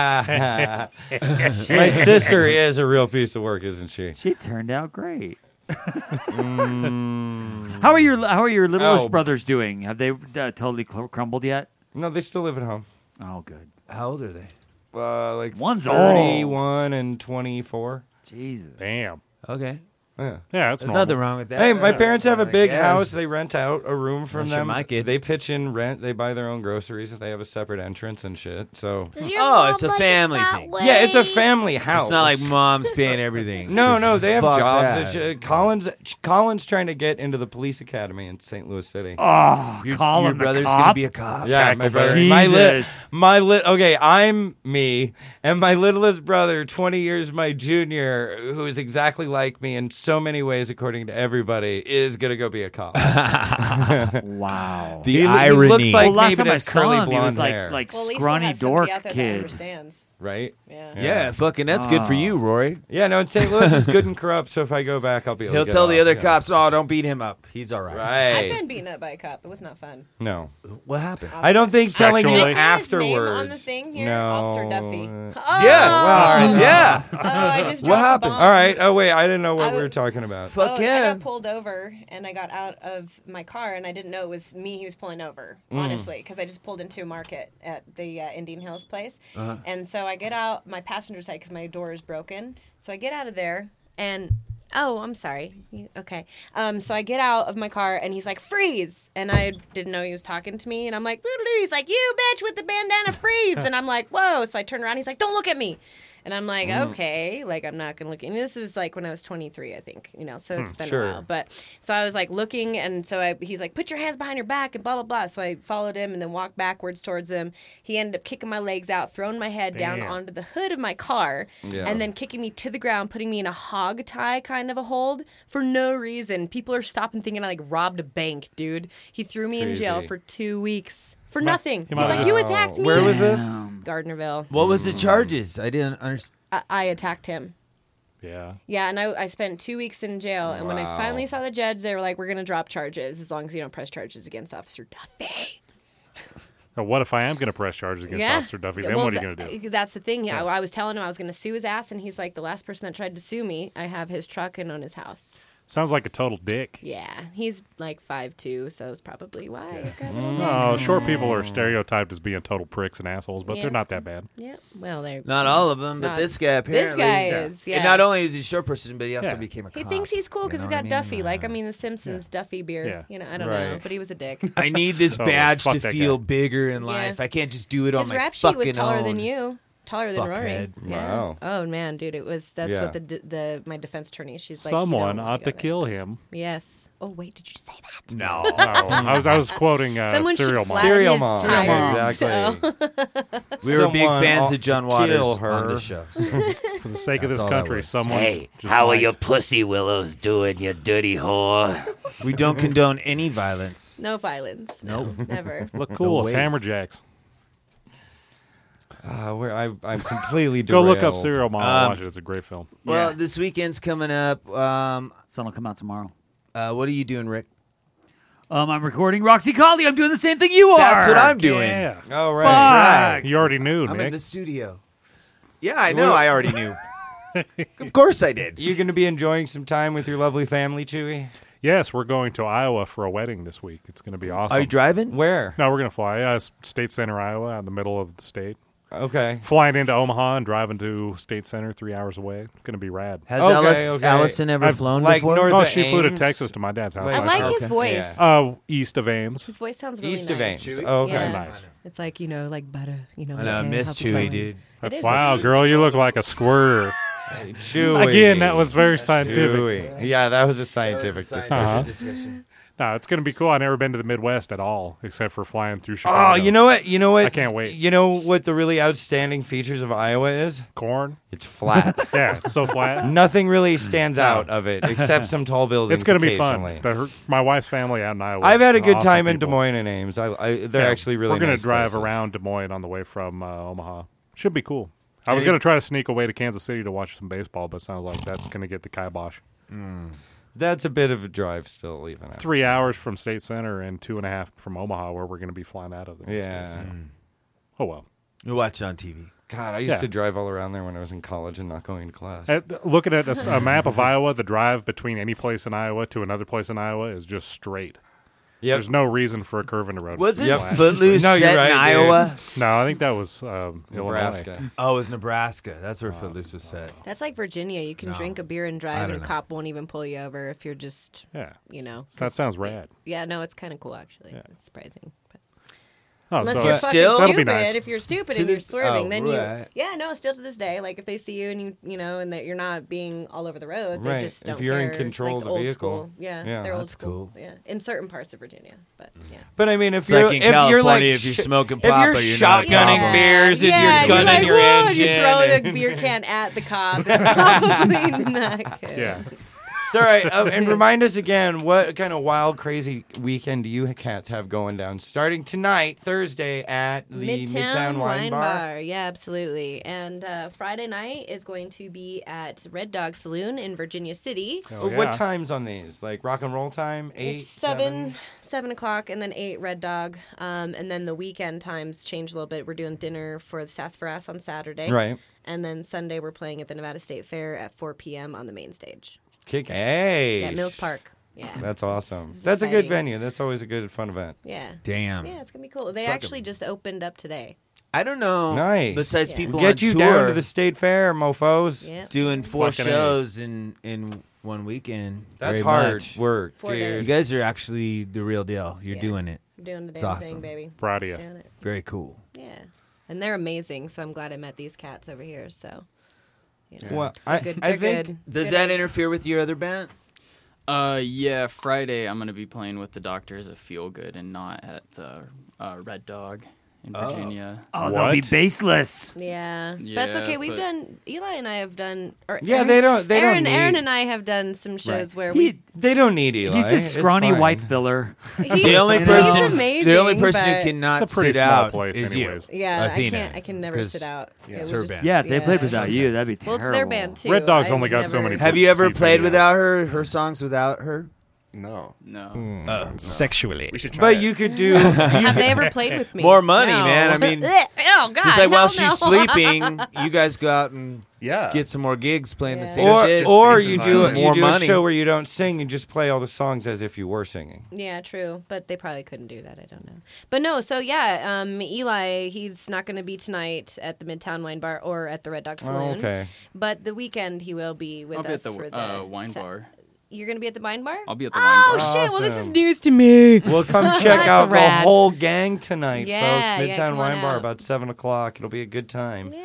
my sister is a real piece of work, isn't she? she turned out great. Mm. How are your How are your littlest Oh. brothers doing? Have they uh, totally cl- crumbled yet? No, they still live at home. Oh, good. How old are they? Uh, like One's thirty-one and twenty-four. Jesus. Damn. Okay. Yeah. Yeah, that's There's normal. nothing wrong with that. Hey, my parents have a I big guess. house. They rent out a room from Unless you're them. my kid. They pitch in rent. They buy their own groceries. They have a separate entrance and shit. So Does your Oh, mom it's a like it family that thing. way? yeah, it's a family house. It's not like mom's paying everything. No, no, they have Fuck jobs. that. It's, uh, Colin's Colin's trying to get into the police academy in Saint Louis City. Oh, Your, Colin your the brother's cop? gonna be a cop. Yeah, my brother. Jesus. My lit, my lit. Okay, I'm me, and my littlest brother, twenty years my junior, who is exactly like me in so many ways, according to everybody, is gonna go be a cop. Wow. The He- he irony. looks like well, last maybe time I this saw curly him, he was blonde like hair. like Well, at least scrawny we'll have dork somebody out there that kid. understands. Right? Yeah. Yeah, fucking that's good for Oh. you, Rory. Yeah, no, and Saint Louis is good and corrupt, so if I go back, I'll be able He'll to get tell the off, other yeah. cops, "Oh, don't beat him up. He's all right." I've Right. been beaten up by a cop. It was not fun. No. What happened? I don't think telling Sexually? you Can I say his name afterwards. on the thing here? No. Officer Duffy. Uh, Oh! Yeah. Well, yeah. Oh, I just What dropped a happened? bomb. All right. Oh, wait. I didn't know what I we were w- talking about. Fuck oh, yeah. I got pulled over and I got out of my car and I didn't know it was me he was pulling over, Mm. honestly, because I just pulled into a market at the uh, Indian Hills place. Uh-huh. And so I get out my passenger side because my door is broken. So I get out of there and, oh, I'm sorry. You- Okay. Um, so I get out of my car and he's like, freeze. And I didn't know he was talking to me. And I'm like, "Boodaloo." He's like, you bitch with the bandana, freeze. And I'm like, whoa. So I turn around. He's like, don't look at me. And I'm like, Mm. okay, like I'm not gonna look. And this is like when I was twenty-three, I think, you know. So it's Hmm, been sure. a while. But so I was like looking, and so I, he's like, put your hands behind your back, and blah blah blah. So I followed him and then walked backwards towards him. He ended up kicking my legs out, throwing my head down Damn. onto the hood of my car, Yeah. and then kicking me to the ground, putting me in a hog tie kind of a hold for no reason. People are stopping thinking I like robbed a bank, dude. He threw me in jail Crazy. for two weeks. For Might- nothing. he He's might like, have you just- attacked me. Where was this? Gardnerville. What was the charges? I didn't understand. I, I attacked him. Yeah. Yeah, and I, I spent two weeks in jail. And when I Wow. finally saw the judge, they were like, we're going to drop charges as long as you don't press charges against Officer Duffy. Now, what if I am going to press charges against Officer Duffy? Then Well, what are you th- going to do? That's the thing. Yeah, Yeah. I, I was telling him I was going to sue his ass, and he's like, the last person that tried to sue me, I have his truck and on his house. Sounds like a total dick. Yeah, he's like five two, so it's probably why he's got a little No, short people are stereotyped as being total pricks and assholes, but Yeah. they're not that bad. Yeah, well, they're Not all of them, but Not- this guy this apparently. guy is, yeah. And not only is he a short person, but he also Yeah. became a He cop. thinks he's cool You because know he's what I got mean? Duffy. Like, I mean, the Simpsons Duffy beer. Yeah. You know, I don't know, Right. but he was a dick. I need this Totally. badge Fuck to that feel guy. bigger in Yeah. life. I can't just do it on His my rap sheet fucking was taller own. than you. taller than Rory. Fuckhead. Yeah. Wow. Oh man, dude, it was. That's Yeah. what the d- the my defense attorney. She's like, Someone you don't ought to go there. kill him. Yes. Oh wait, did you say that? No. No, I was I was quoting uh, Someone should Serial Mom. flatten Serial his Mom. tire. Exactly. We were big Someone fans ought of John to Waters kill her. on the show. so. For the sake of That's this all that country, was. someone. Hey, just how are might. your pussy willows doing, you dirty whore? We don't condone any violence. No violence. No, Nope. never. Look cool. way. it's Hammerjacks. Uh, where I, I'm completely Go derailed. look up Serial Mom and Um, watch it. It's a great film. Well, this weekend's coming up. Um, Sun will come out tomorrow. uh, what are you doing, Rick? Um, I'm recording Roxy Collie. I'm doing the same thing you are. That's what I'm doing. Yeah. Oh, right. That's right. You already knew, I'm Nick. in the studio. Yeah, I know. I already knew. Of course I did. You going to be enjoying some time with your lovely family, Chewy? Yes, we're going to Iowa for a wedding this week. It's going to be awesome. Are you driving? Where? No, we're going to fly. Uh, State Center, Iowa, out in the middle of the state. Okay. Flying into Omaha and driving to State Center, three hours away. It's going to be rad. Has Okay, Alice, okay. Allison ever I've- flown like before? North Oh, of she flew to Ames? Texas to my dad's house. I last like night. his Okay. voice. Yeah. Uh, east of Ames. His voice sounds really East nice. of Ames. Chewy? Oh, okay. Yeah. Nice. It's like, you know, like butter. You know, I know, I like, miss how's it Chewy, going? dude. It is Wow, nice. girl, you look like a squirter. Hey, Chewy. Again, that was very scientific. Chewy. Yeah, that was a scientific Uh-huh. discussion. No, it's going to be cool. I've never been to the Midwest at all, except for flying through Chicago. Oh, you know what? You know what? I can't wait. You know what the really outstanding features of Iowa is? Corn? It's flat. Yeah, it's so flat. Nothing really stands out of it except some tall buildings. It's going to be fun. occasionally. The, her, my wife's family out in Iowa. I've had a are good awesome time in people. Des Moines and Ames. I, I, they're Yeah, actually really We're gonna nice drive places. around Des Moines on the way from uh, Omaha. Should be cool. I was Any- going to try to sneak away to Kansas City to watch some baseball, but it sounds like that's going to get the kibosh. That's a bit of a drive still, even. after. Three hours from State Center and two and a half from Omaha, where we're going to be flying out of. The Yeah. States. Oh, well. You watch it on T V. God, I used Yeah. to drive all around there when I was in college and not going to class. At, looking at a, s- a map of Iowa, the drive between any place in Iowa to another place in Iowa is just straight. Yep. There's no reason for a curve in the road. Was it It's flat. Footloose No, you're set right, in dude. Iowa? No, I think that was um, Nebraska. Illinois. Oh, it was Nebraska. That's where Footloose was set. That's like Virginia. You can No. drink a beer and I drive, don't and a know. cop won't even pull you over if you're just, Yeah. you know. That sounds rad. Yeah, no, it's kind of cool, actually. Yeah. It's surprising. But Oh, unless so you're uh, fucking Still? That'll be stupid. nice. If you're stupid To and you're this- swerving, oh, then you. right. Yeah, no, still to this day. Like, if they see you and you, you know, and that you're not being all over the road, they Right. just If don't you're in care. control like of the old vehicle. School. Yeah, Yeah. they're old That's school. cool. Yeah, in certain parts of Virginia, but yeah. But I mean, if It's you're like in if you're like California, if you're sh- smoking if pop you're or you're not shotgunning Yeah. beers, if yeah, you're gunning like, your "Whoa," engine, you throw the and- beer can at the cop. It's probably not good. Yeah. So, all right, uh, and remind us again, what kind of wild, crazy weekend do you cats have going down? Starting tonight, Thursday, at the Midtown, Wine, Bar. Yeah, absolutely. And uh, Friday night is going to be at Red Dog Saloon in Virginia City. Oh, What yeah. times on these? Like rock and roll time? Eight, It's seven, seven o'clock, and then eight Red Dog. Um, and then the weekend times change a little bit. We're doing dinner for the Sassafras on Saturday. Right. And then Sunday we're playing at the Nevada State Fair at four p.m. on the main stage. Kick Hey. At Mills Park. Yeah. That's awesome. It's That's a good exciting. venue. That's always a good, fun event. Yeah. Damn. Yeah, it's going to be cool. They Fuck 'em. actually just opened up today. I don't know. Nice. Besides Yeah. people Get on you tour down to the state fair, mofos. Yeah. doing four Fucking A. shows in in one weekend. That's very hard much. work, Four dude. days. You guys are actually the real deal. You're Yeah. doing it. I'm doing the It's damn awesome. thing, baby. Proud of you. Doing it. Very cool. Yeah. And they're amazing, so I'm glad I met these cats over here. So, you know, Well, they're I- good, I they're think- good. Does Good that eggs. interfere with your other band? Uh, yeah, Friday I'm gonna be playing with the Doctors at Feel Good and not at the uh, Red Dog in Oh. Virginia. Oh, they'll be What? baseless. Yeah. Yeah, That's okay. We've but- done, Eli and I have done, or Yeah, Aaron, they don't- they don't Aaron, Aaron need- and I have done some shows Right. where He- we, They don't need Eli. He's just It's scrawny fine. white filler. he's, The only he's person, amazing, the only person but- who cannot It's a pretty sit small out place is anyways. you. Yeah, Athena, I can't, I can never 'cause sit out. it's It would her just- band. Yeah, if they yeah. played without you, that'd be Well, terrible. it's their band too. Red Dog's I've only got so never- many Have you ever Seats played in without her? Her songs without her? No. No. Oh, Sexually. We should try But it. you could do. Have they ever played with me? More money, No. man. I mean, oh god. just like while hell she's no. sleeping, you guys go out and Yeah. get some more gigs playing the Yeah. same or shit. or Just you bass do and you More do money. a show where you don't sing and just play all the songs as if you were singing. Yeah, true. But they probably couldn't do that. I don't know. But no, so yeah, um, Eli, he's not going to be tonight at the Midtown Wine Bar or at the Red Dog Saloon. Oh, okay. But the weekend he will be with I'll be us at the for the uh, wine set- bar. You're going to be at the wine bar? I'll be at the oh, wine bar. shit. Well, this is Awesome. news to me. Well, come check That's out rad. the whole gang tonight, Yeah, folks. yeah, Midtown come on Wine Bar out. about seven o'clock. It'll be a good time. Yeah.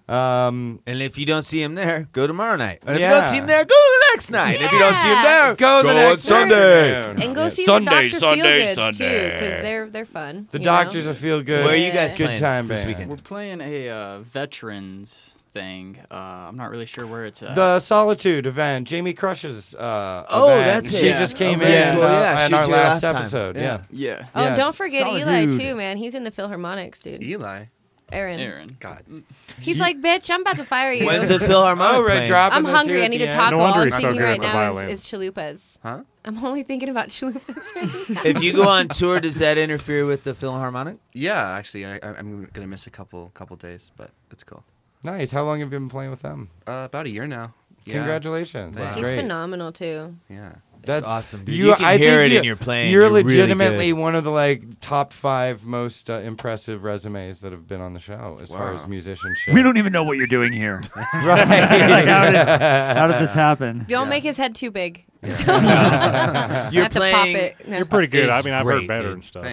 Um, and if you don't see him there, go tomorrow night. And if Yeah. you don't see him there, go the next night. Yeah. If you don't see him there, Go the on next Sunday. And go see Sunday, the Doctor Sunday, Feelgoods Sunday. too, because they're they're fun. The you Doctors know? are feel good. Where are you guys Good playing time this band. weekend? We're playing a uh, veterans thing. Uh, I'm not really sure where it's at. The Solitude event, Jamie Crush's uh, Oh, event. that's She it. just came Oh, very in cool. uh, Yeah, in she was our here last, last time. episode. Yeah. Yeah. Yeah. Oh, Yeah, don't forget Solitude. Eli too, man. He's in the Philharmonics, dude. Eli. Aaron. Aaron. God. He's like, bitch, I'm about to fire you. When's the Philharmonic Oh, right, playing? dropping I'm this hungry. here I at need the to end. talk. No All wonder I'm he's so thinking good right at the now violin. is, is chalupas. Huh? I'm only thinking about chalupas right now. If you go on tour, does that interfere with the Philharmonic? Yeah, actually, I, I- I'm gonna miss a couple couple days, but it's cool. Nice. How long have you been playing with them? Uh, about a year now. Yeah. Congratulations. That's He's great. phenomenal too. Yeah. That's awesome, dude. You can hear think it you- in your playing. You're, You're really legitimately good. one of the like top five most uh, impressive resumes that have been on the show as far Wow. as musicianship. We don't even know what you're doing here. Right. Like, how, did, how did this happen? Don't make his head too big. You're I have to pop playing- it. You're pretty good. I It's mean, I've great, heard better dude. and stuff.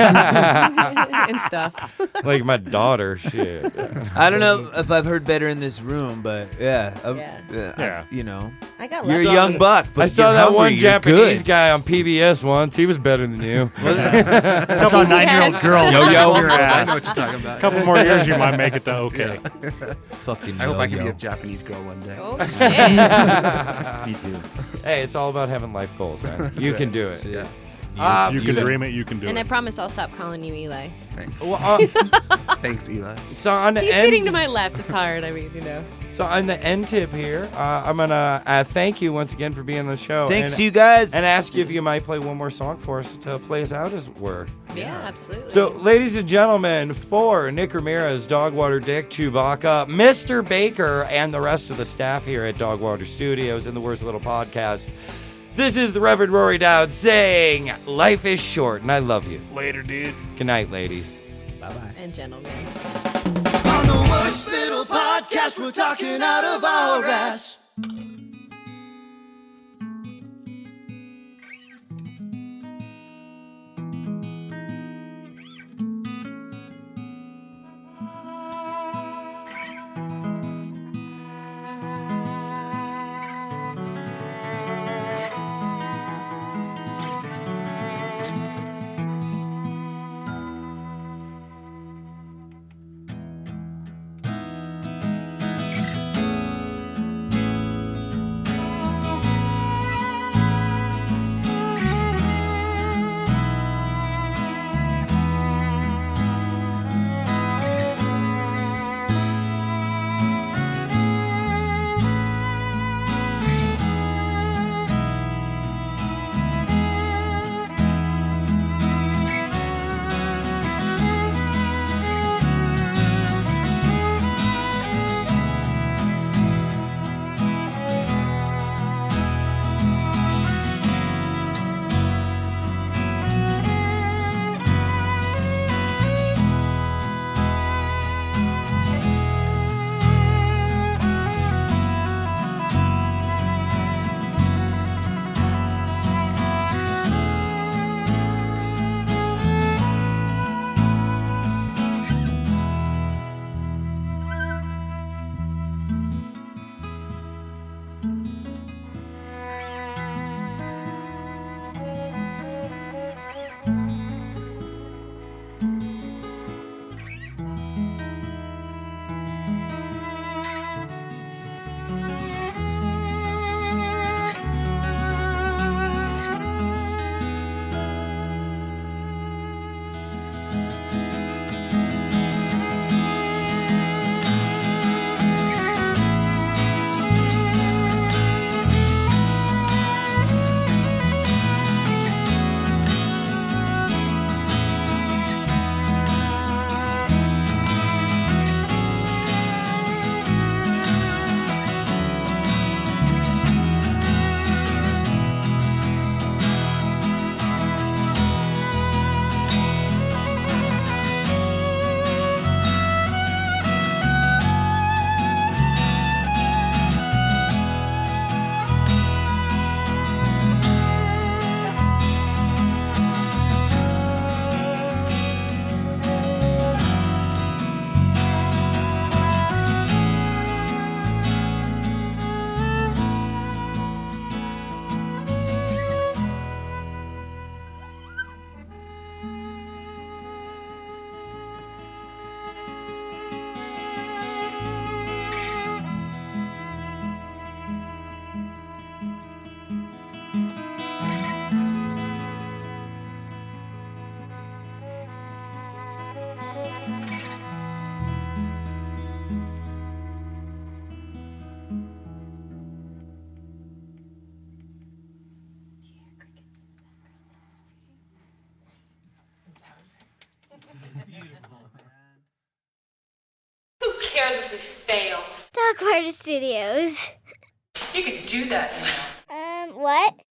and stuff. Like my daughter, shit. I don't know if I've heard better in this room, but yeah, uh, Yeah. uh, I- Yeah. you know, I got you're a lucky. young buck. But I saw you're that hungry, one you're Japanese good. guy on P B S once. He was better than you. I saw a nine-year-old girl. Yo, yo. whip your I know ass. what you're talking about. A couple more years, you might make it to okay. Fucking I hope I can be yo-yo. a Japanese girl one day. Oh shit. Me too. Hey, it's all about having life goals, man. You can do it. Yeah. Uh, You can so- dream it. You can do And I it. promise I'll stop calling you Eli. Thanks. Well, uh, Thanks, Eli. so on the He's end, sitting to my left. It's hard. I mean, you know. so on the end tip here, uh, I'm gonna uh, thank you once again for being on the show. Thanks, and, you guys. and ask you if you might play one more song for us to play us out, as it were. Yeah, absolutely. So, ladies and gentlemen, for Nick Ramirez, Dogwater Dick, Chewbacca, Mister Baker, and the rest of the staff here at Dogwater Studios and the Worst Little Podcast, this is the Reverend Rory Dowd saying, life is short, and I love you. Later, dude. Good night, ladies. Bye-bye. And gentlemen. On the Worst Little Podcast, we're talking out of our ass. cares if we fail? Dogwater Studios. You can do that, you know. Um, what?